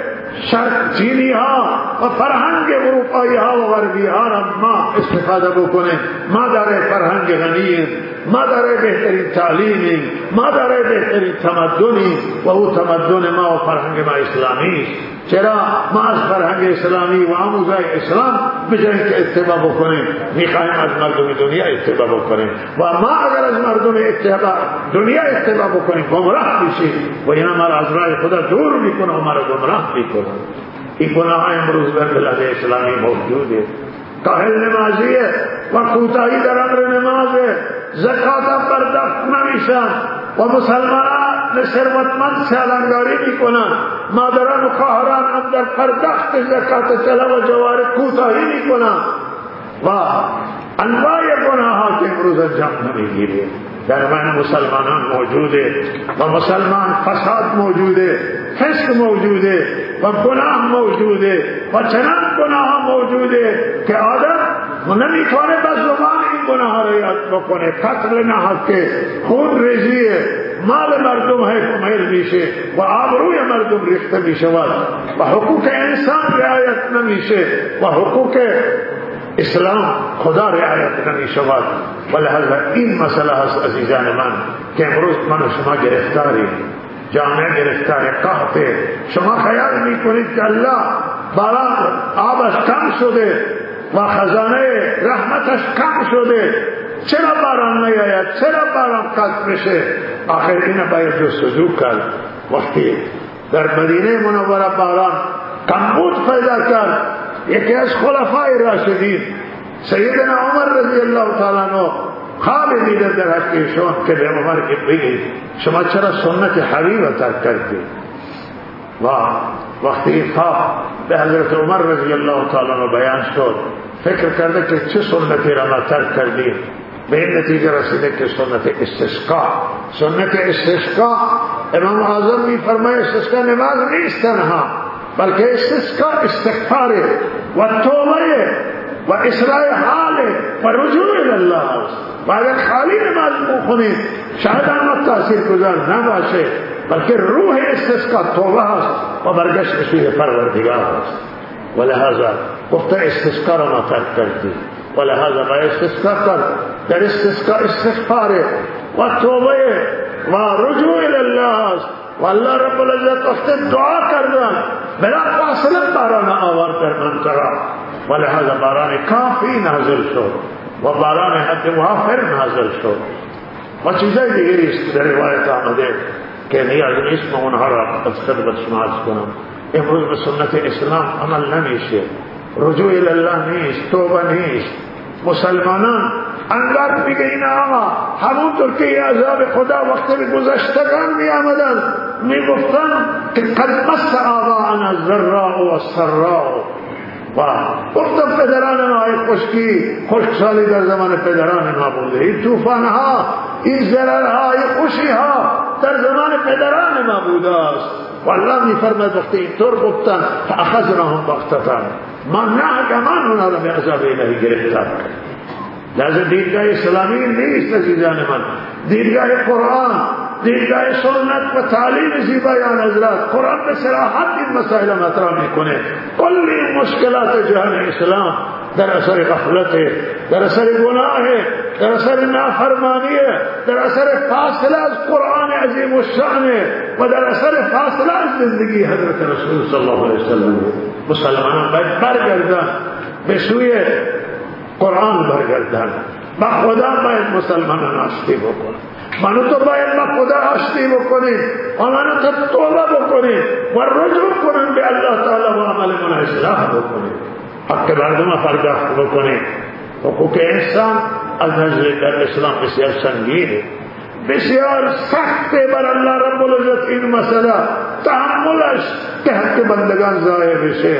چینی ها و فرهنگ اروپایی ها و غربی ها را ما استفاده بکنیم. ما داره فرهنگ غنیم، ما داره بهترین تعلیمیم، ما داره بهترین تمدنیم و او تمدن ما و فرهنگ ما اسلامی. چرا ما از فرهنگ اسلامی و آموزهای اسلام بجایی که اتباع بکنیم میخوایم از مردم دنیا اتباع بکنیم و ما اگر از مردم دنیا اتباع بکنیم گمراه میشیم و اینا ما را از راه خدا دور میکنه و ما را گمراه میکنه. این گناه امروز در بلاد اسلامی موجوده. کاهل نمازیه و کوتاهی در امر نمازه، زکات پرداخت نمیشن و مسلمانان ثروتمند سالنگاری میکنن، مادران و خواهران هم در پرداخت زکات طلا و جوار کوتاهی میکنن و انواع گناه ها که امروز انجام نمیگیره در بین مسلمانان موجوده و مسلمان فساد موجوده، فسق موجوده و گناه موجوده و چنان گناه موجوده که آدم نمیتونه به زبان این گناه را یاد بکنه. قتل ناحق، خون ریزیه، مال مردم حکمیل میشه و آبروی مردم ریخته میشود و حقوق انسان رعایت نمیشه و حقوق اسلام خدا رعایت نمیشود. ولهذا این مسئله هست عزیزان من که امروز من و شما گرفتاریم، جامعه گرفتار قحطه. شما خیال میکنید که الله باران آبش کم شده و خزانه رحمتش کم شده، چرا باران نیاید، چرا باران قطع بشه؟ آخر این باید جستجو کرد. وقتی در مدینه منوره باران کمبود پیدا کرد، یکی از خلفای راشدین سیدنا عمر رضی الله تعالی عنہ خواب دیده در حقیشون که به عمر که بگید شما چرا سنت حبیب ترک کردید؟ و وقتی خواب به حضرت عمر رضی الله تعالی عنہ بیان شد، فکر کرده که چه سنتی را ما ترک کردیم. به این نتیجه رسیده که سنت استسقا امام اعظم می فرماید استسقا نماز نیست تنها، بلکه استسقا استغفار و توبه و اصلاح حال و رجوع الله است. و اگر خالی نماز بخونید شاید آن تاثیر گذار نباشه، بلکه روح استسقا توبه است و برگشت به سوی پروردگار است. ولهذا گفته استسقا را ما ترک کردیم، ولهذا ما استسقا کرد. در استسقا استغفار و توبه و رجوع الله است و الله رب العزت وقت دعا کردن بلا فاصله باران آورد در منطقه. ولهذا باران کافی نازل شد و باران حد وافر نازل شد و چیزای دیگری است در روایت آمده که نیاز نیست من اونها را از خدمت شما عرض کنم. امروز به سنت اسلام عمل نمیشه، رجوع الله نیست، توبه نیست. مسلمانان انگار میگه این آقا همونطور که عذاب خدا وقتی به گذشتگان می آمدن می گفتن که قد مس آباءنا الضراء والسراء و گفتم پدران ما ای خشکسالی در زمان پدران ما بوده، این طوفانها، این ضررها، این خوشیها در زمان پدران ما بوده است. والله می فرماید وقتی اینطور گفتن فاخذناهم بغتة ما ناگهان اونا را به عذاب الهی گرفتار کرد. لازم دیدگاه اسلامی نیست عزیزان من، دیدگاه قرآن، دیدگاه سنت و تعلیم زیبایان حضرات. قرآن به صراحت این مسائل مطرح میکنه. کل مشکلات جهان اسلام در اثر غفلت، در اثر گناه، در اثر نافرمانی، در اثر فاصله از قرآن عظیم الشأن و در اثر فاصله از زندگی حضرت رسول صلی الله علیه وسلم. مسلمانان باید برگردن به سوی قرآن، برگردن با خدا. باید مسلمانان آشتی بکنن، منو تو باید با خدا آشتی بکنیم و منو تو توبه بکنیم و رجوع کنیم به الله تعالی و عمل من اصلاح بکنیم، حق مردم پرداخت بکنیم. حقوق انسان از نظر در اسلام بسیار سنگینه، بسیار سخته بر الله رب العزت این مسئله تحملش که حق بندگان ضایع بشه.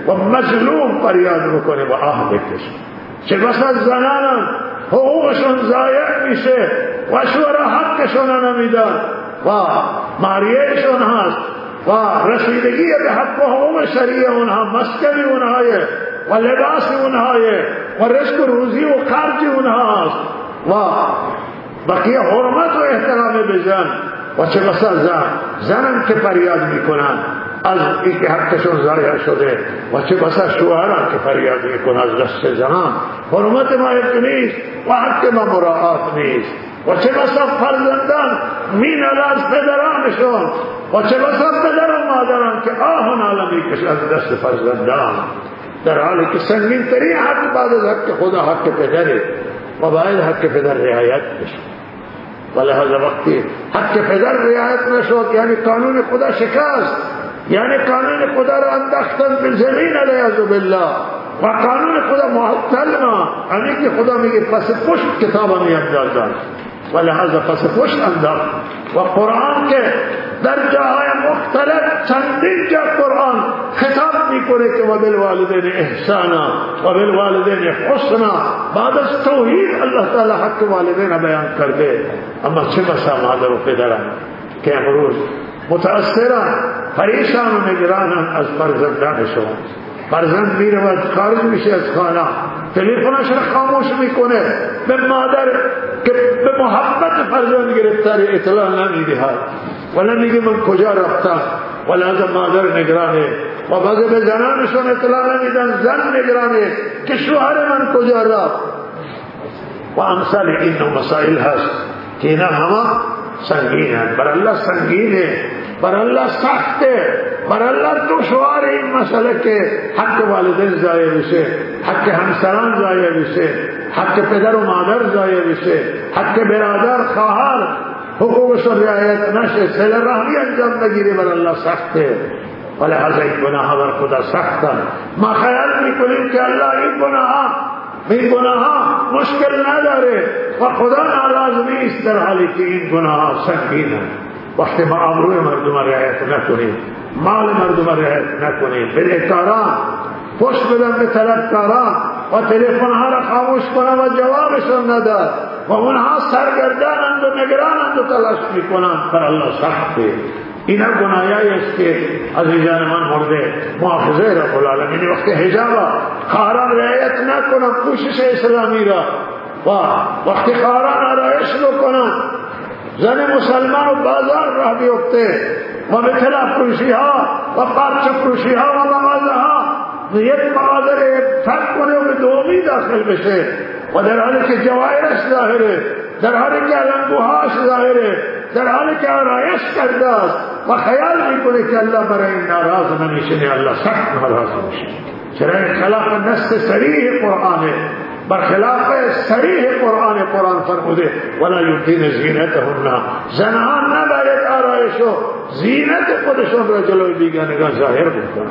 و مظلوم فریاد بکنه و آه بکشه. چه بسا زنانم حقوقشون ضایع میشه و شورا حقشون نمیدن و ماریهشون هست و رسیدگی به حق و حقوق شریع اونها، مسکن اونهای و لباس اونهای و رزق و روزی و خرج اونها هست و بقیه حرمت و احترام به زن. و چه بسا زنم که فریاد میکنن از اینکه حقشون ضایع شده و چه بسا شوهران که فریاد میکنن از دست زنان حرمت ما نیست و حق ما مراعات نیست. و چه بسا فرزندان مینال از پدرانشون و چه بسا پدر و مادران که آه ناله میکشن از دست فرزندان، در حالی که سنگین ترین حق بعد از حق خدا حق پدره و باید حق پدر رعایت بشه. ولهذا وقتی حق پدر رعایت نشد یعنی قانون خدا شکست، یعنی قانون خدا را انداختن به زمین علیه بالله و قانون خدا معطل ما، یعنی که خدا میگه پس پشت کتابا میاندازن ولهذا پس پشت انداخت. و قرآن که در جاهای مختلف چندین جا قرآن خطاب میکنه که و بالوالدین احسانا و بالوالدین حسنا، بعد از توحید الله تعالی حق والدین بیان کرده. اما چه بسا مادر و پدران که امروز متاثران پریشان و نگرانن از فرزندانشون. فرزند میرود خارج میشه از خانه تلفنش را خاموش میکنه، به مادر که به محبت فرزند گرفتار اطلاع نمیدهد ولی میگه من کجا رفتم، ولهذا مادر نگرانه و بعضی به زنانشون اطلاع نمیدن، زن نگرانه که شوهر من کجا رفت. و امثال این مسائل هست که اینا همه سنگینه، بر الله سنگینه، بر الله سخته، بر الله دشوار این مسئله که حق والدین ضایع بشه، حق همسران ضایع بشه، حق پدر و مادر ضایع بشه، حق برادر خواهر حقوقشون رعایت نشه، صله رحمی انجام نگیره، بر الله سخته. ولهذا این گناه‌ها بر خدا سختن. ما خیال میکنیم که الله این گناه‌ها مشکل نداره و خدا ناراض نیست، در حالی که این گناه‌ها سنگینه. وقتی ما آبروی مردم رعایت نکنیم، مال مردم رعایت نکنیم، بدهکاران پشت بدن به طلبکاران و تلفن‌ها را خاموش کنند و جوابشون نداد و اونها سرگردانند و نگرانند و تلاش میکنند، بر الله سخته. اینا گناهی است که عزیزان من مورد محافظه رب العالمین. وقتی حجاب خواهران رعایت نکنند کوشش اسلامی را و وقتی خواهران آرایش بکنند، زن مسلمان و بازار راه بیفته و به طلا فروشی ها و پارچه فروشی ها و مغازه ها یک مغازه فتح کنه و به دومی داخل بشه و در حالی که جواهرش ظاهره، در حالی که علنگوهاش ظاهره، در حالی که آرایش کرده است و خیال میکنه که الله برای این ناراض نمیشه، الله سخت ناراض میشه. چرا خلاف نص صریح قرآنه، برخلاف صریح قرآن فرموده ولا یبدین زینتهن، زنان نباید آرایش و زینت خودشون را جلوی بیگانگان ظاهر بکنن،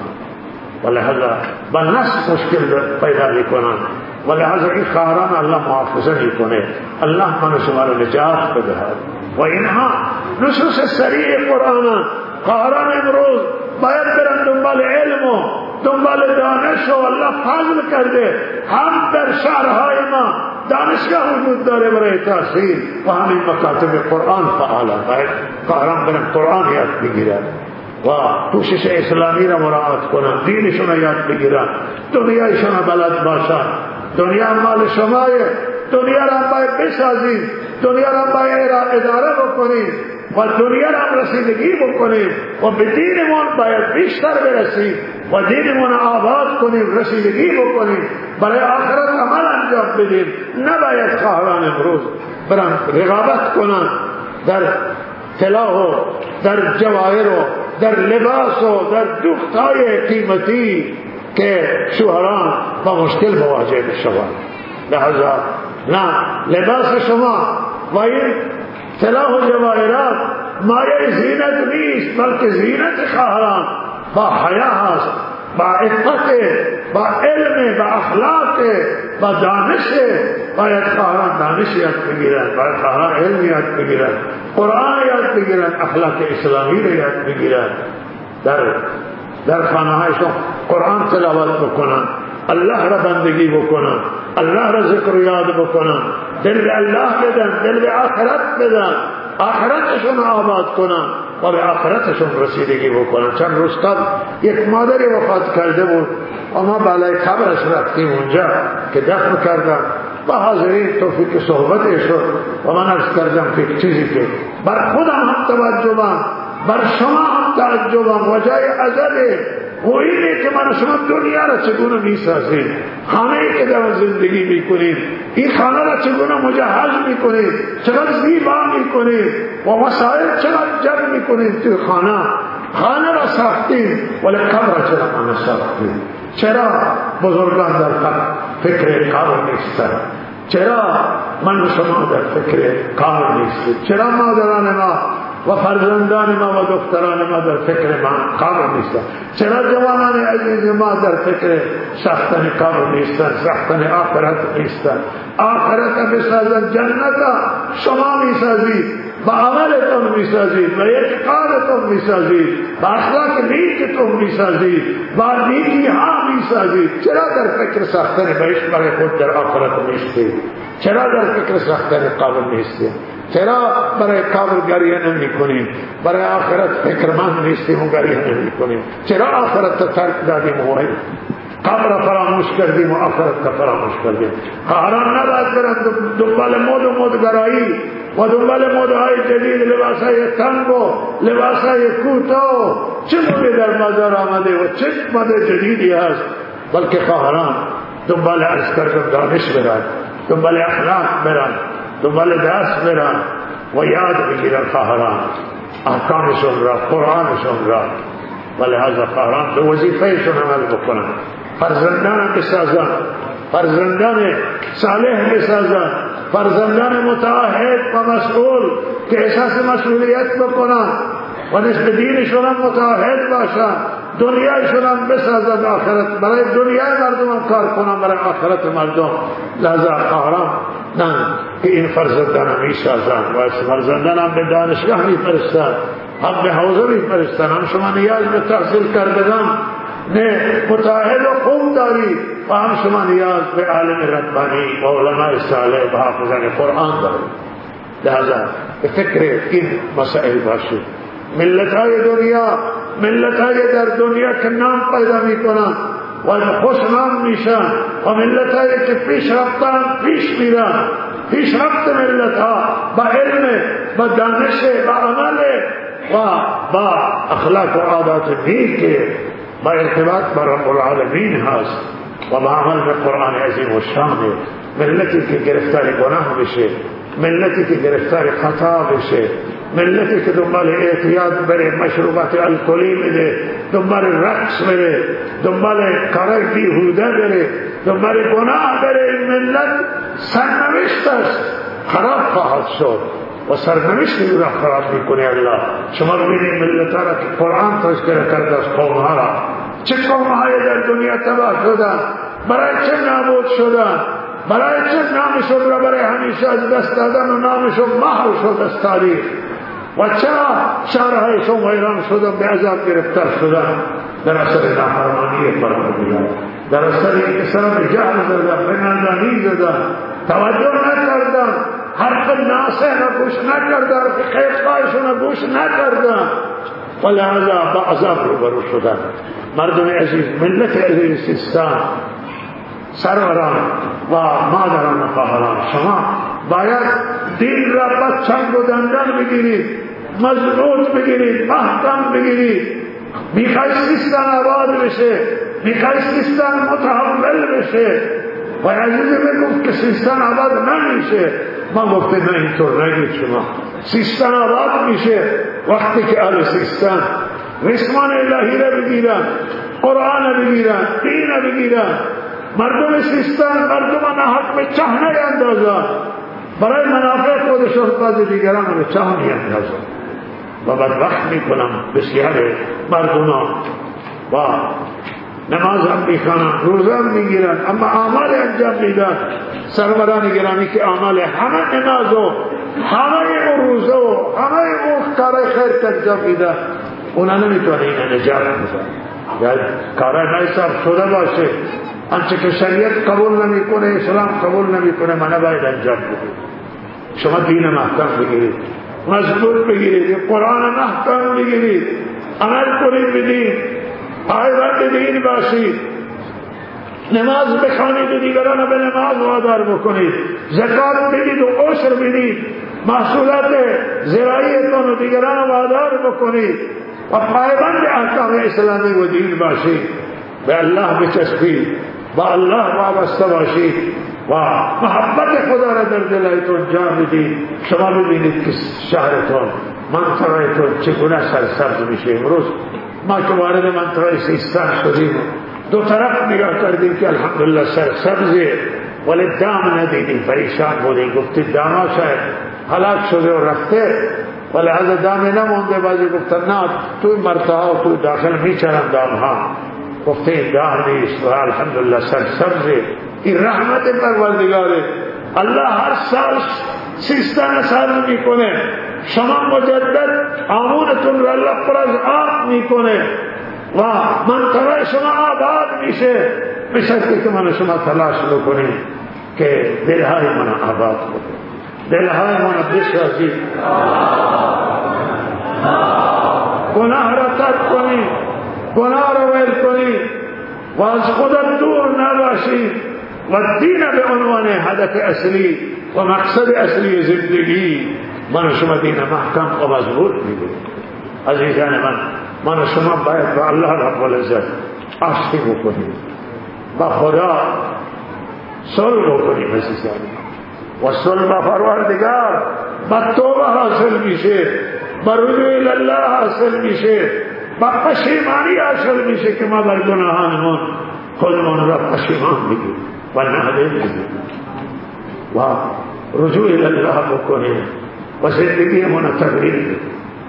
ولهذا با نص مشکل پیدا میکنن. ولهذا این خواهران الله محافظه میکنه، الله من شما را نجات بدهد. و اینها نصوص صریح قرآن. خواهران امروز باید برن دنبال علم و دنبال دانش و الله فضل کرده، هم در شهرهای ما دانشگاه وجود داره برای تحصیل و همین مکاتب قرآن فعالا. باید خواهران برن قرآن یاد بگیرن و کوشش اسلامی را مراعات کنن، دینشون را یاد بگیرن، دنیایشون را بلد باشن. دنیا مال شماه، دنیا را باید بسازیم، دنیا را باید اداره بکنیم و دنیا را رسیدگی بکنیم و به دینمون باید بیشتر برسیم و دینمون آباد کنیم، رسیدگی بکنیم، برای آخرت عمل انجام بدیم. نباید خواهران امروز برن رقابت کنن در طلا و در جواهر و در لباس و در دوختهای قیمتی که شوهران با مشکل مواجه بشوند. لحظه نه، لباس شما و این طلا و جواهرات مایه زینت نیست، بلکه زینت خواهران با حیا هست، با عفت، با علم، با اخلاق، با دانش. باید خواهران دانش یاد بگیرن، باید خواهران علم یاد بگیرن، قرآن یاد بگیرن، اخلاق اسلامی رو یاد بگیرن، در خانه هایشون قرآن تلاوت بکنن، الله را بندگی بکنن، الله را ذکر و یاد بکنن، دل به الله بدن، دل به آخرت بدن، آخرتشون آباد کنن و به آخرتشون رسیدگی بکنن. چند روز قبل یک مادری وفات کرده بود و ما بالای قبرش رفتیم اونجا که دفن کردن. با حاضرین توفیق صحبت شد و من عرض کردم که یک چیزی که بر خودم هم توجبم، بر شما هم تعجبم و جای عجبه و اینه که من شما دنیا را چگونه میسازید، خانه‌ای که در زندگی میکنید، این خانه را چگونه مجهز میکنید، چقدر زیبا میکنید و وسایل چقدر جمع میکنید توی خانه را ساختید، ولی قبر را چرا من ساختید؟ چرا بزرگان در فکر قبر نیستند؟ چرا من شما در فکر قبر نیستید؟ چرا مادران ما و فرزندان ما و دختران ما در فکر قبر نیستند؟ چرا جوانان عزیز ما در فکر ساختن قبر نیستند، ساختن آخرت نیستند؟ آخرت بسازند، جنت شما میسازید، با عملتون میسازید، با اعتقادتون میسازید، با اخلاق نیکتون میسازید، با نیکی ها میسازید. چرا در فکر ساختن بهشت برای خود در آخرت نیستید؟ چرا در فکر ساختن قبر نیستید؟ چرا برای قبر گریه نمی کنیم؟ برای آخرت فکرمند نیستیم و گریه نمی کنیم؟ چرا آخرت ترک دادیم و قبر فراموش کردیم و آخرت فراموش کردیم؟ قهران نباید برند دنبال مد و مدگرایی و دنبال مدهای جدید، لباسهای تنگ و لباسهای کوتاه، چه مدی در بازار آمده و چه مد جدیدی هست، بلکه قهران دنبال عرض کردن دانش برند، دنبال اخلاق برند، دنبال درس برند و یاد بگیرن قهران احکامشون را، قرآنشون را، ولهذا قهران به وظیفهشون عمل بکنن، فرزندان بسازن، فرزندان صالح بسازن، فرزندان متعهد و مسئول که احساس مسئولیت بکنن و نسبت دینشون هم متعهد باشن، دنیایشون هم بسازن، آخرت برای دنیای مردم هم کار کنن، برای آخرت مردم. لذا قهران نه که این فرزندان هم میسازن و از فرزندان هم به دانشگاه میفرستن، هم به حوزه میفرستن، هم شما نیاز به تحصیل کردگان نه متعهد و خوب داری و هم شما نیاز به عالم ربانی و علماء صالح و حافظان قرآن داری. لذا به فکر این مسائل باشید. ملت‌های دنیا، ملت‌های در دنیا که نام پیدا میکنن و خوش نام میشن و ملت‌هایی که پیش رفتن پیش میرن، پیش رفت ملت‌ها با علم، با دانش، با عمل و با اخلاق و عادات نیک، با ارتباط با رب العالمین هست و با عمل به قرآن عظیم و شان. ملتی که گرفتار گناه بشه، ملتی که گرفتار خطا بشه، ملتی که دنبال اعتیاد بره، مشروبات الکلی بده، دنبال رقص بره، دنبال کارای بیهوده بره، دنبال گناه بره، این ملت سرنوشتش خراب خواهد شد و سرنوشت او را خراب میکنه الله. شما ببینید ملت ها را که قرآن تذکر کرده از قوم ها را، چه قوم های در دنیا تباه شدن، برای چه نابود شدن، برای چه نامشون را برای همیشه از دست دادن و نامشون محو شد از تاریخ، و چرا شهرهایشون ویران شدن، به عذاب گرفتار شدن در اثر نافرمانی پروردگار، در اثر انکسار به جهل زدن، به نادانی زدن، توجه نکردن، حرف ناصح را گوش نکردن، خیرخواهشون را گوش نکردن، ولهذا با عذاب روبرو شدن. مردم عزیز، ملت عزیز سیستان، سروران و مادران و خواهران، شما باید دین را با چنگ و دندان بگیرید، مضبوط بگیرید، محکم بگیرید. میخوای سیستان آباد بشه، میخوای سیستان متحول بشه. و عزیز بگفت که سیستان آباد نمیشه، ما گفته نه اینطور نگید. شما سیستان آباد میشه وقتی که اهل سیستان رسمان الهی را بگیرن، قرآن را بگیرن، دین را بگیرن. مردم سیستان مردم ناحق به چه نیندازن، برای منافع خودشون بعض دیگران به چه نیندازن و بدبخت میکنم بسیار مردم و نماز هم میخوانن، روزه هم میگیرن، اما اعمال انجام میدن. سروران گرامی که اعمال همه نماز و همه روزه و همه کار خیر انجام میدن، اونا نمیتونه این نجات بدن. یا کار نیساب شده باشه، آنچه که شریعت قبول نمیکنه، اسلام قبول نمیکنه، من باید انجام بدید. شما دین محکم بگیرید، مضبوط بگیرید، قرآن محکم بگیرید، عمل کنید بدین، پایبند دین باشید، نماز بخوانید و دیگران به نماز وادار بکنید، زکات بدید و عشر بدید، محصولات زراعیتون و دیگران وادار بکنید و پایبند احکام اسلامی و دین باشید، به الله بچسبید، با الله وابسته باشید و محبت خدا را در دلتون جا بدید. شما ببینید که شهرتون، منطقهتون چگونه سرسبز میشه. امروز ما که وارد منطقه سیستان شدیم، دو طرف نگاه کردیم که الحمدلله سرسبزه، ولی دام ندیدیم، پریشان بودیم، گفتید داما شاید هلاک شده و رفته، ولی از دامی نمونده. بعضی گفتن نه توی مرتها و توی داخل میچرن دام ها، گفتید دام نیست و الحمدلله سرسبزه. این رحمت پروردگاره. الله هر سال سیستان سال میکنه، شما مجدد آمونتون رو الله پر از آب میکنه و منطقه شما آباد میشه، بشرطی که من شما تلاش بکنیم که دلهای من آباد کنیم، دلهای من بسازید، گناه را ترک کنید، گناه را ول کنید و از خدا دور نباشید و دین به عنوان هدف اصلی و مقصد اصلی زندگی من شما دین محکم و مضبوط میگوید. عزیزان من شما باید با الله رب العزت عاشقی بکنیم، با خدا صلح بکنیم عزیزان، و صلح با پروردگار با توبه حاصل میشه، با رجوع الله حاصل میشه، با پشیمانی حاصل میشه که ما بر گناهانمون خودمون را پشیمان بگیم و نهده بگیم و رجوع الله بکنیم و زندگیمون تغییر بدیم.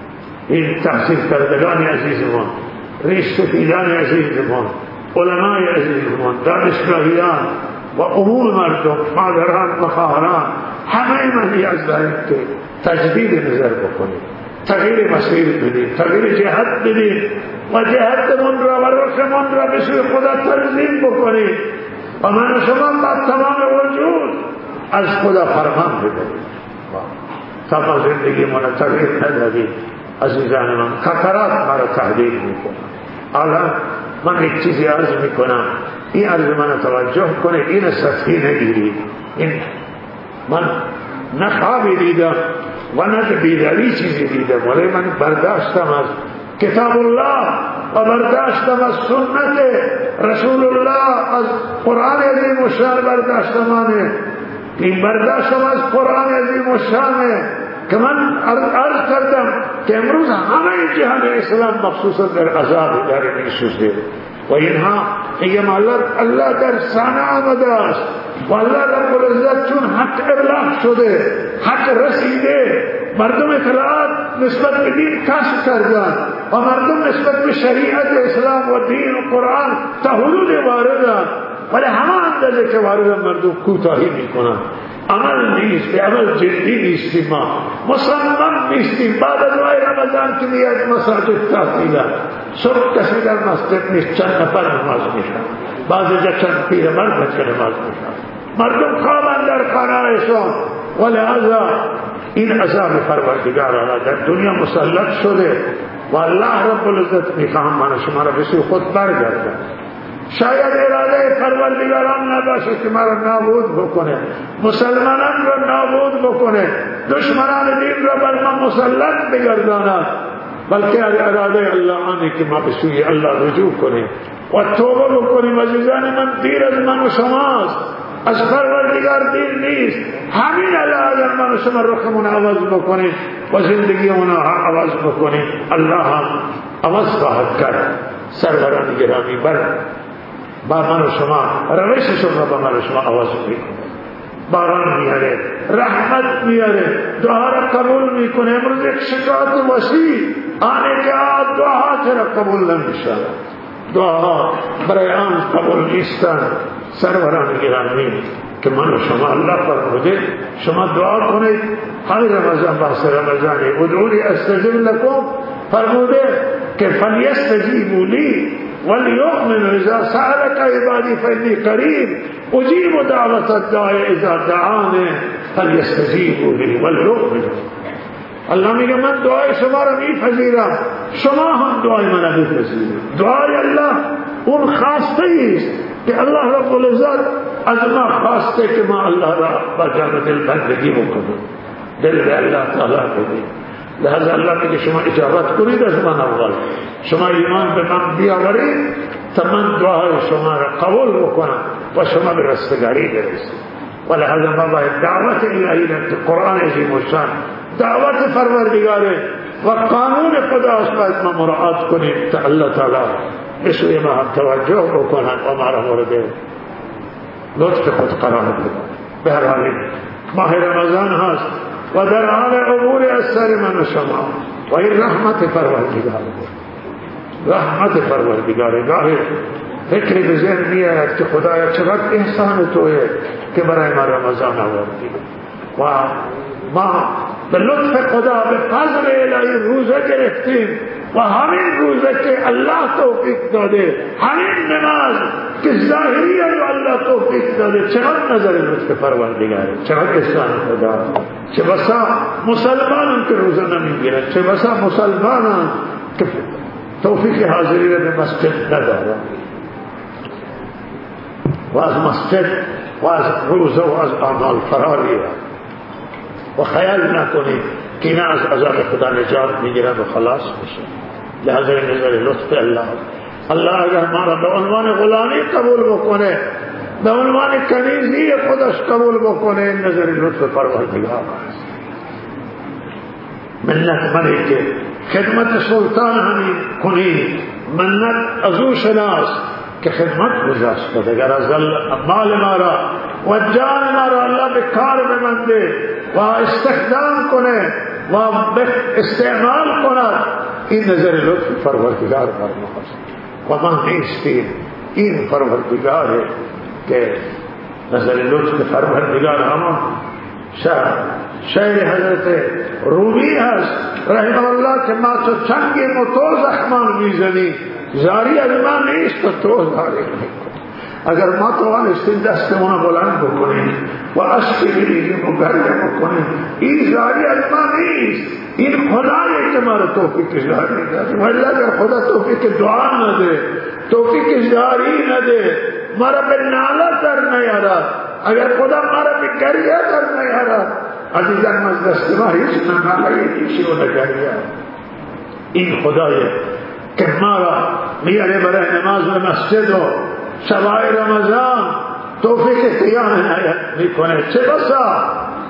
این تحصیل کردگان عزیزمون، ریش سفیدان عزیزمون، علمای عزیزمون، دانشگاهیان و عموم مردم، مادران و خواهران، همه من نیاز داریم که تجدید نظر بکنیم، تغییر مسیر بدیم، تغییر جهت بدیم و جهتمون را و رخمون را به سوی خدا تنظیم بکنیم و من شما با تمام وجود از خدا فرمان بدهیم تا ما زندگی من تغییر ندهیم. عزیزان من، خطرات ما را تهدید میکنم. الان من یک چیزی عرض میکنم، این عرض من توجه کنه، این سطحی نگیرید. این من نه خوابی دیدم و نه بیداری چیزی دیدم، ولی من برداشتم از کتاب الله و برداشتم از سنت رسول الله، از قرآن عظیم و شان برداشتمانه. این برداشتم از قرآن عظیم و شانه که من عرض کردم که امروز همه جهان اسلام مخصوصا در عذاب در میسوزه و اینها میگم الله در سانه آمده است و الله رب العزت چون حق ابلاغ شده، حق رسیده، مردم اطلاعات نسبت به دین کشف کردن و مردم نسبت به شریعت اسلام و دین و قرآن تا حدود واردن، ولی همه اندازه که واردن مردم کوتاهی میکنن. عمل نیست، به عمل جدی نیستیم، ما مصمم نیستیم. بعد از ماه رمضان که میاد مساجد تعطیلن، صبح کسی در مسجد نیست، چند نفر نماز میشن، بعضی جا چند پیرمرد بچه نماز میشن، مردم خوابن در خانه‌شان. ولهذا این عذاب پروردگار در دنیا مسلط شده و الله رب العزت میخواهم من شما را به سوی خود برگردن. شاید اراده پروردگاران نباشه که ما را نابود بکنه، مسلمانان را نابود بکنه، دشمنان دین را بر ما مسلط بگرداند، بلکه اراده الله آنه که ما به سوی الله رجوع کنیم و توبه بکنیم. عزیزان من، دیر از من و شماست، از پروردگار دیر نیست. همین الله اگر من و شما رخمون عوض بکنیم و زندگیمون عوض بکنیم، الله هم عوض خواهد کرد. سروران گرامی، با من و شما روششون را با من و شما عوض میکنه، باران میاره، رحمت میاره، دعا را قبول میکنه. امروز یک شکایت وسیع آنه که دعا چرا قبول نمیشه، دعا برای آن قبول نیستن. سروران گرامی که من و شما الله فرموده شما دعا کنید، همین رمضان بحث رمضانی ادعونی استجب لکم، فرموده که فلیستجیبوا لی وليؤمنوا اذا سألك عبادي فإني قریب اجیب دعوت الداعی اذا دعانی فلیستجیبوا لی وليؤمنوا. اللہ میگه من دعای شما را میپذیرم، شما هم دعای من میپذیرید. دعای الله اون خواسته است که الله رب العزت از ما خواسته که ما الله را با جان دل بندگی بکنیم، دل به الله تعالی بدیم. لہذا اللہ میگه شما اجابت کنید از من اول، شما ایمان به من بیاورید تا من دعای شما را قبول بکنم و شما به رستگاری برسید. ولهذا ما باید دعوت الهی را که قرآن عظیم الشان دعوت پروردگاره و قانون خدا است باید ما مراعات کنیم تا الله تعالی به سوی ما هم توجه بکنند و ما را مورد لطف خود قرار بدهند. به هر حال ماه رمضان هست و در حال عبور از سر من و شما و این رحمت پروردگار، رحمت پروردگار. گاهی فکری به ذهن می آید که خدایا چقدر احسان توئے که برای ما رمضان آوردی و ما به لطف خدا به فضل الهی روزه گرفتیم و همین روزه که الله توفیق داده، همین نماز که ظاهری رو الله توفیق داده، چقدر نظر لطف پروردگاره، چقدر احسان خدا. چه بسا مسلمانان که روزه نمیگیرن، چه بسا مسلمانان که توفیق حاضری رو به مسجد ندارن و از مسجد و از روزه و از اعمال فراری و خیال نکنید که اینا از عذاب خدا نجات میگیرن و خلاص میشه. لحاظ نظر لطف الله، الله اگر ما را به عنوان غلامی قبول بکنه، به عنوان کنیزی خودش قبول بکنه، این نظر لطف پروردگار است. منت منی که خدمت سلطان همین کنید، منت از او شناس که خدمت گذاشت کنه. اگر از مال ما را و جان ما را الله به کار ببنده و استخدام کنه و استعمال کند، این نظر لطف پروردگار بر ماست و ما نیستیم. این پروردگاره که نظر لطف پروردگار همان شعر حضرت رومی هست رحمه الله که ما تو چنگ متو زخمان میزنی، زاری از ما نیست و تو زاری میکنی. اگر ما توانستیم دستمون بلند بکنیم و عشقی بریزیم و گریه بکنیم، این زاری از ما نیست، این خدایی که ما را توفیق زاری داده. ولی اگر خدا توفیق دعا نده، توفیق زاری نده، ما را به ناله در نیارد، اگر خدا ما را به گریه در نیارد، عزیزان از دست ما هیچ نماله نیشی و نگریه. این خدایی که ما را میاره برای نماز و مسجد و شبای رمضان توفیق قیام عنایت میکنه. چه بسا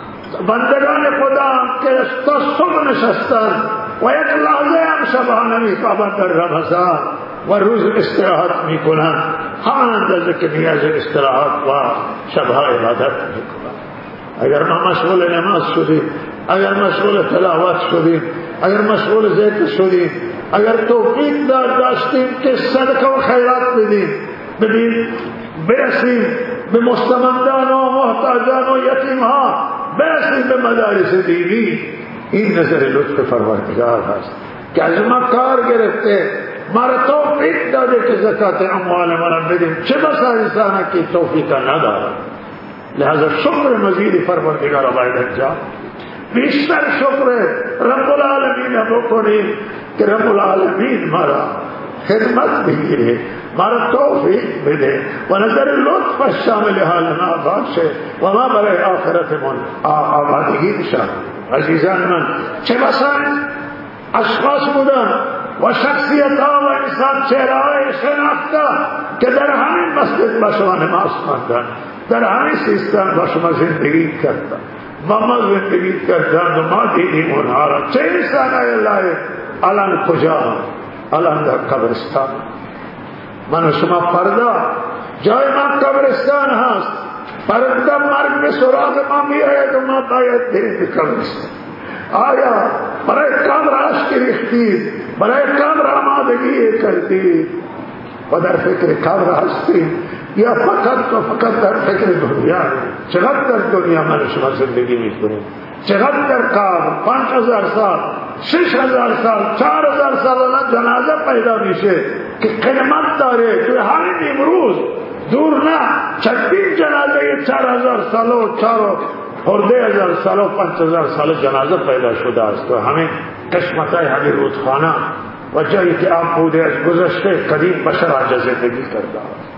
بندگان خدا که تا صبح نشستن و یک لحظه هم شبانه میخوابند در رمضان و روز استراحت میکنن، همان اندازه که نیاز استراحت و شبها عبادت میکنن. اگر ما مشغول نماز شدیم، اگر مشغول تلاوت شدیم، اگر مشغول ذکر شدیم، اگر توفیق داشتیم که صدقه و خیرات بدیم، برسیم به مستمندان و محتاجان و یتیم ها، برسیم به مدارس دینی، این نظر لطف پروردگار هست که از ما کار گرفته، ما را توفیق داده که زکات اموال ما را بدیم. چه بسا انسان کی توفیق ندارد. لہذا شکر مزید پروردگار باید انجام، بیشتر شکر رب العالمین بکنیم که رب العالمین ما را خدمت بگیره، ما را توفیق بده و نظر لطف شامل حال ما باشه و ما برای آخرتمون آبادگی بشن. عزیزان من، چه بسا اشخاص بودن و شخصیت ها و انسان چهره های شناخته که در همین مسجد با شما نماز خواندن، در همین سیستان با شما زندگی کردن، با ما زندگی کردن و ما دیدیم اونها را. چه انسان های الله الان کجا هم؟ الان در قبرستان. من و شما فردا جای ما قبرستان هست، فردا مرگ به سراغ ما می آید و ما باید بریم به قبرستان. آیا برای قبر عشق ریختید، برای قبر آمادگی کردید و در فکر قبر هستید یا فقط در فکر دنیا؟ چقدر در دنیا من شما زندگی میکنیم، چقدر در قبر 5000 سال 6000 سال 4000 سال جنازه پیدا میشه که قیمت داره. تو همین امروز دور نه چندین جنازه 4000 سال و 4000 سال و 5000 سال جنازه پیدا شده است. و همین قسمتای همین رودخانه و جایی که آب بوده از گذشته قدیم بشر آنجا زندگی کرده است.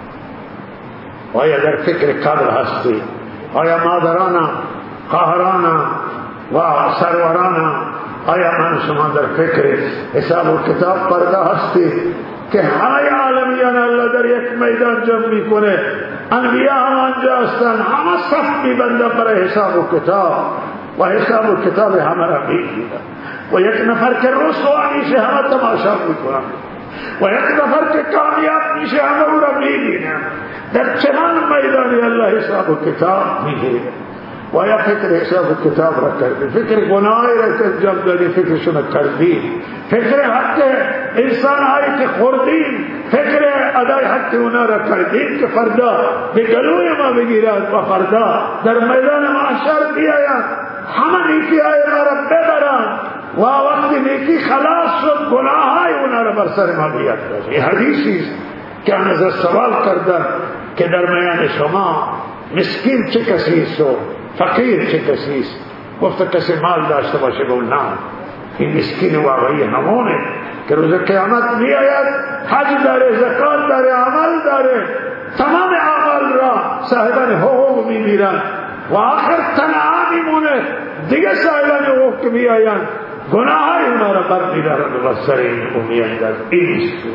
آیا در فکر قبر هستی؟ آیا مادران قاهران و سروران، آیا من شما در فکر حساب و کتاب پرده هستی که همه عالمیان الله در یک میدان جمع میکنه، انبیاء هم آنجا هستن، همه صف میبنده برای حساب و کتاب و حساب و کتاب همه را میگیرن و یک نفر که رسوا میشه همه تماشا میکنن و یک نفر که کامیاب میشه همه او را میبینن. در چنان میدانی الله حساب و کتاب میگیره. و یا فکر حساب و کتاب را کردی، فکر گناهی را که انجام دادی فکرشون کردی، فکر حق انسان هایی که خوردیم فکر ادای حق اونا را کردیم که فردا به گلوی ما بگیرد و فردا در میدان محشر بیاید همه نیکی های ما را ببرند و وقتی نیکی خلاص شد گناه های اونا را بر سر ما بیاد. این حدیثی است که از سوال کردن که در میان شما مسکین چه کسی است و فقیر چه کسی است؟ گفت کسی مال داشته باشه. گفت نه، این مسکین واقعی همونه که روز قیامت می آید حج داره، زکات داره، عمل داره، تمام عمل را صاحبان حقوق می میرن و آخر تنها میمونه دیگه صاحبان حقوق که می آیند گناه های اونا را بر می دارن و سر این می انداز. این مسکین.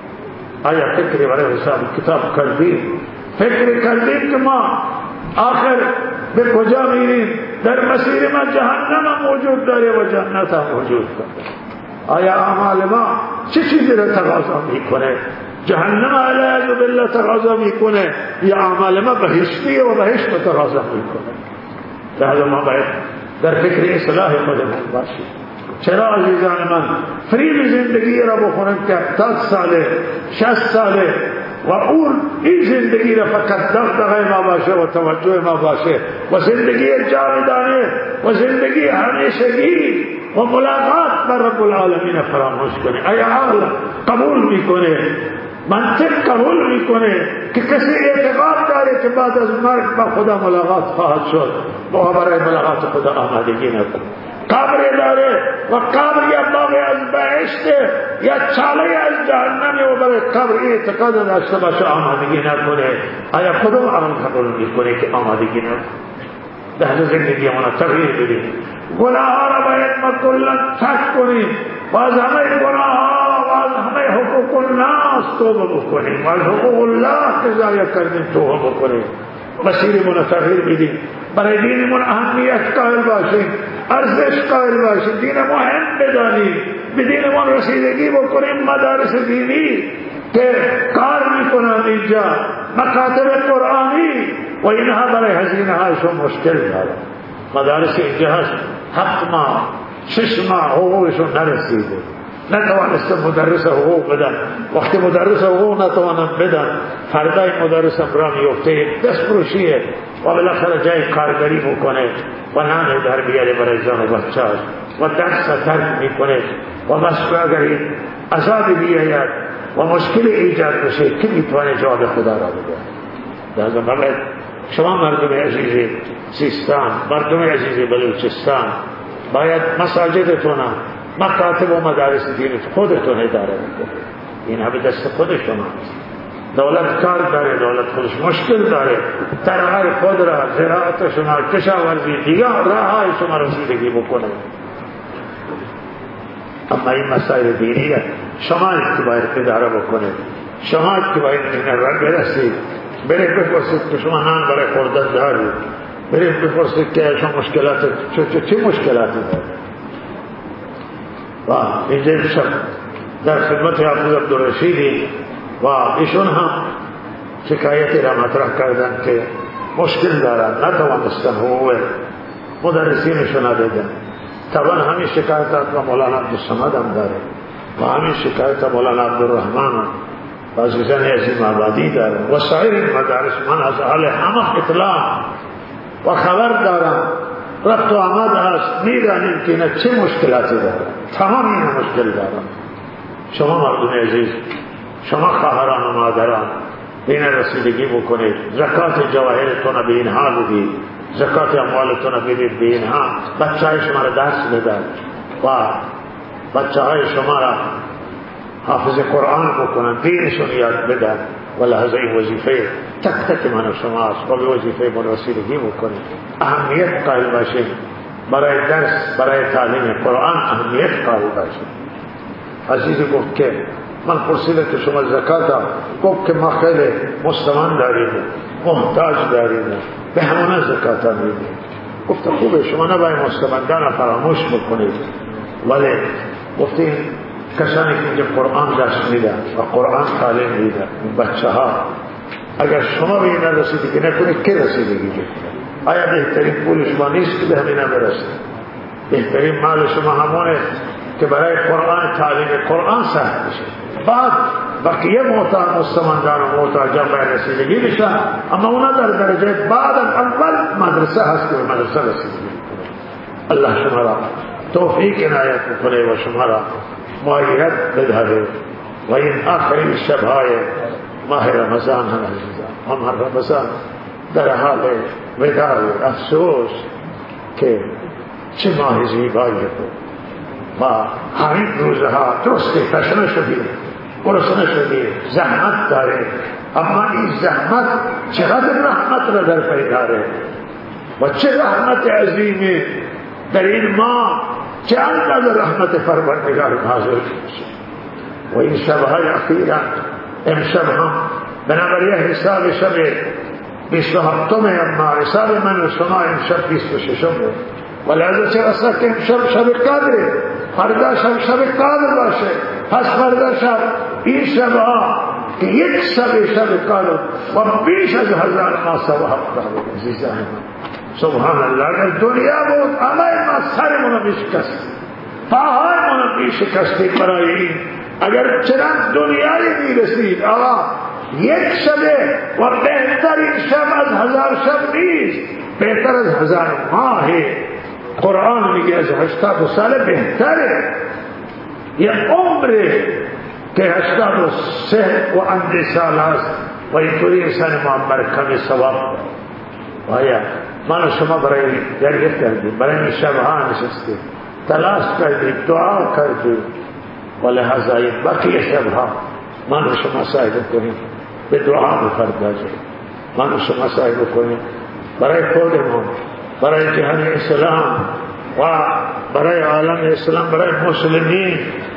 آیا فکری برای حساب کتاب کردیم؟ فکر کردیم که ما آخر به کجا میریم؟ در مسیر ما جهنم موجود داره و جنت هم موجود داره. آیا اعمال ما چه چیزی را تقاضا میکنه؟ جهنم علیه بالله تقاضا میکنه یا اعمال ما بهشتی و بهشت تقاضا میکنه؟ لذا ما باید در فکر اصلاح خودمون باشیم. چرا عزیزان من فریب زندگی را بخورن که 70 ساله 60 ساله و اون این زندگی را فقط دغدغه ما باشه و توجه ما باشه و زندگی جاودانه و زندگی همیشگی و ملاقات با رب العالمین فراموش کنه؟ آیا عقل قبول میکنه؟ منطق قبول میکنه که کسی اعتقاد داره که بعد از مرگ با خدا ملاقات خواهد شد و برای ملاقات خدا آمادگی نکنه؟ قبر داره و قبر یا باغ از بهشت یا چاله از جهنم و برای قبر اعتقاد داشته باشه آمادگی نکنه؟ آیا کدوم عمل قبول میکنه که آمادگی نکنه؟ در زندگی ما تغییر بدیم. گناه ها را باید ما کلا ترک کنیم و از همه گناه ها و از همه حقوق الناس توبه بکنیم و از حقوق الله که ضایع کردیم توبه بکنیم. مسیرمون تغییر بدیم، برای دینمون اهمیت قائل باشیم، ارزش قائل باشیم، دین مهم بدانیم، به دینمون رسیدگی بکنیم. مدارس دینی که کار میکنن اینجا، مکاتب قرآنی و اینها برای هزینه هایشون مشکل داره. مدارس اینجا هست 7 ماه 6 ماه حقوقشون نرسیده، نتوانست مدرس حقوق بدن. وقتی مدرس حقوق نتوانند بدن فردای مدرس هم را میفته دست بروشیه و بالاخره جای کارگری بکنه و نان در بیاره برای زن و بچه و درس ترک میکنه و بس اگر این عذاب بیاید و مشکل ایجاد بشه که میتوانه جواب خدا را بده؟ لازم باید شما مردم عزیز سیستان، مردم عزیز بلوچستان باید مساجدتون مکاتب و مدارس دینی خودتون اداره بکنید. این به دست خود شما. دولت کار داره، دولت خودش مشکل داره، ترهای خود را، زراعت شما، کشاورزی دیگر راه های شما رسیدگی بکنه. اما این مسائل دینی را شما که باید اداره بکنید، شما که باید این را برسید. برید بپرسید که شما نان برای خوردن دارید، برید بپرسید که شما مشکلات چه مشکلاتی دارید. و اینجا شب در خدمت حافظ عبدالرشیدی و ایشون هم شکایتی را مطرح کردن که مشکل دارن، نتوانستن حقوق مدرسینشون بدن. طبعا همین شکایتات و مولانا عبدالصمد هم داره و همین شکایت مولانا عبدالرحمن و عزیزان عظیم آبادی داره و سایر مدارس. من از حال همه اطلاع و خبر دارم رفت و آمد است، میدانیم که اینا چه مشکلاتی دارن، تمام این مشکل دارن. شما مردم عزیز، شما خواهران و مادران این رسیدگی بکنید، زکات جواهرتون به اینها بدید، زکات اموالتون بدید به اینها، بچه های شما را درس بدن و بچه های شما را حافظ قرآن بکنن، دینشون یاد بدن. و لحظه این وظیفه تک تک من شماست و به وظیفه من رسیدگی بکنید. اهمیت قائل باشید برای درس، برای تعلیم قرآن اهمیت قائل باشید. عزیزی گفت که من پرسیدم که شما زکات گفت که ما خیلی مسلمان داریم، محتاج داریم، به همون زکات میدیم. گفت خوبه، شما نباید مسلمانان فراموش بکنید، ولی گفتیم کسانی که اینجا قرآن درس میدن و قرآن تعلیم میدن، بچه ها اگر شما به این رسیدگی نکنید که رسیدگی بکنید؟ آیا بهترین پول شما نیست که به همین برسید؟ بهترین مال شما همونه که برای قرآن تعلیم قرآن صرف بشه، بعد بقیه مسلمانان و محتاجان باید رسیدگی بشن، اما اونا در درجه بعد اول مدرسه هست که به مدرسه رسیدگی بکنه. الله شما را توفیق عنایت بکنه و شما را معیرت بدهده. و این آخرین شبهای ماه رمضان هم عزیزان، ماه رمضان در حال وداع افسوس که چه ماه زیبایی بود و همین روزها درست تشنه شدیم، گرسنه شدیم، زحمت داره، اما این زحمت چقدر رحمت را در پی داره و چه رحمت عظیمی در این ماه، چه انقدر رحمت پروردگار حاضر شد. و این شبهای اخیرا امشب هم بنابراین حساب شب 27 اما حساب من و شما امشب 26 بود، ولی از چه رسد که امشب شب قدره، فردا شب قدر باشه، پس فردا شب این شبها که یک شب قدر و بیش از 1000 ما ثواب داره. عزیزان سبحان الله، اگر دنیا بود همه ما سرمون رو میشکست، پاهای من رو میشکستید برای این. اگر چنان دنیایی میرسید آقا یک شبه و بهترین شب از 1000 شب نیست، بهتر از 1000 ماهه. قرآن میگه از 80 سال بهتره، یه عمره که 83 و اندی سال هست و اینطوری انسان معمر کمی ثواب. آیا من شما برای درگه کردیم، برای این شبها نشستیم، تلاش کردیم، دعا کردیم، و لحظه بقیه شبها من شما سعی کنیم به دعا بپردازیم، من شما سعی کنیم برای خودمون، برای جهان اسلام و برای عالم اسلام، برای مسلمین.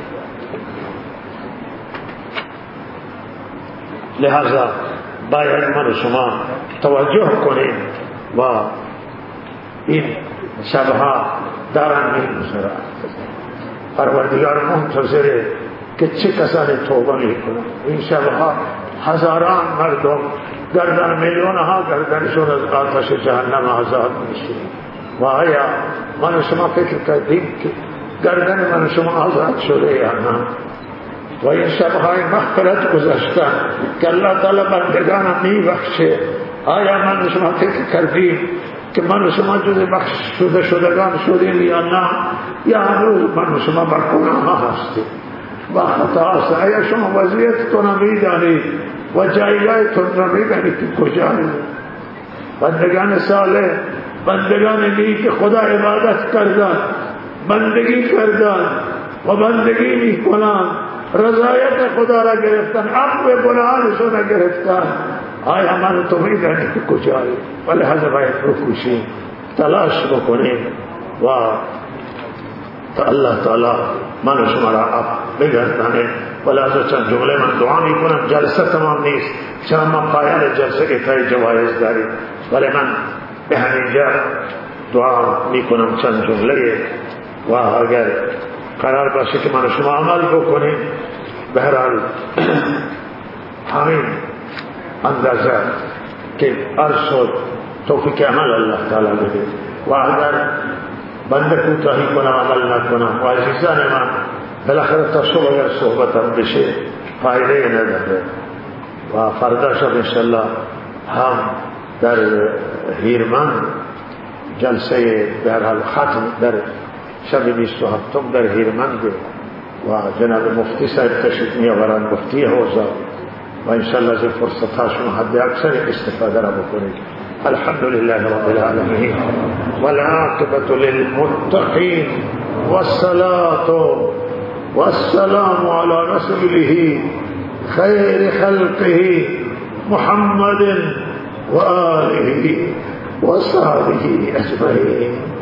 لہذا باید من شما توجه کنیم و این شبها دارن می‌گذرد. پروردگار منتظره که چه کسانی توبه میکنند. این شبها هزاران مردم گردن میلیونها گردنشون از آتش جهنم آزاد میشه. و آیا من شما فکر کردیم که گردن من شما آزاد شده یا نه؟ و این شبهای مغفرت گذشتن که الله تعالی بندگانم میبخشه. آیا من شما فکر کردیم که من شما جز بخش شدگان شدیم یا نه؟ یا هنوز من شما بر گناه هستیم و خطا هست؟ آیا شما وضعیتتون را میدانید و جایگاهتون را میدانید که کجایی؟ بندگان صالح، بندگان نیک خدا عبادت کردن، بندگی کردن و بندگی میکنن، رضایت خدا را گرفتن، عفو گناهانشون را گرفتن. آیا من تو میدانید که کجایی؟ ولی لحظه باید بکوشیم، تلاش بکنیم و تا الله تعالی من شما را بگردانه. و لحظه چند جمله من دعا میکنم، جلسه تمام نیست چون ما پایان جلسه اتای جوایز داریم، ولی من به همینجا دعا میکنم چند جمله و اگر قرار باشه که من شما عمل بکنیم، به هر حال همین اندازه که عرض شد توفیق عمل الله تعالی بده. و اگر بنده کوتاهی کنم عمل نکنم و عزیزان من بالاخره تا صبح اگر صحبتم بشه فایده نداره. و فردا شب انشالله هم در هیرمن جلسه در ختم در شب 27 در هیرمند و جناب مفتی صاحب تشریف میآورند، مفتی حوزه، و انشاءالله از فرصتاشون حد اکثر استفاده را بکنید. الحمد لله رب العالمين والعاقبة للمتقين والصلاة والسلام على رسوله خير خلقه محمد وآله وصحبه أجمعين.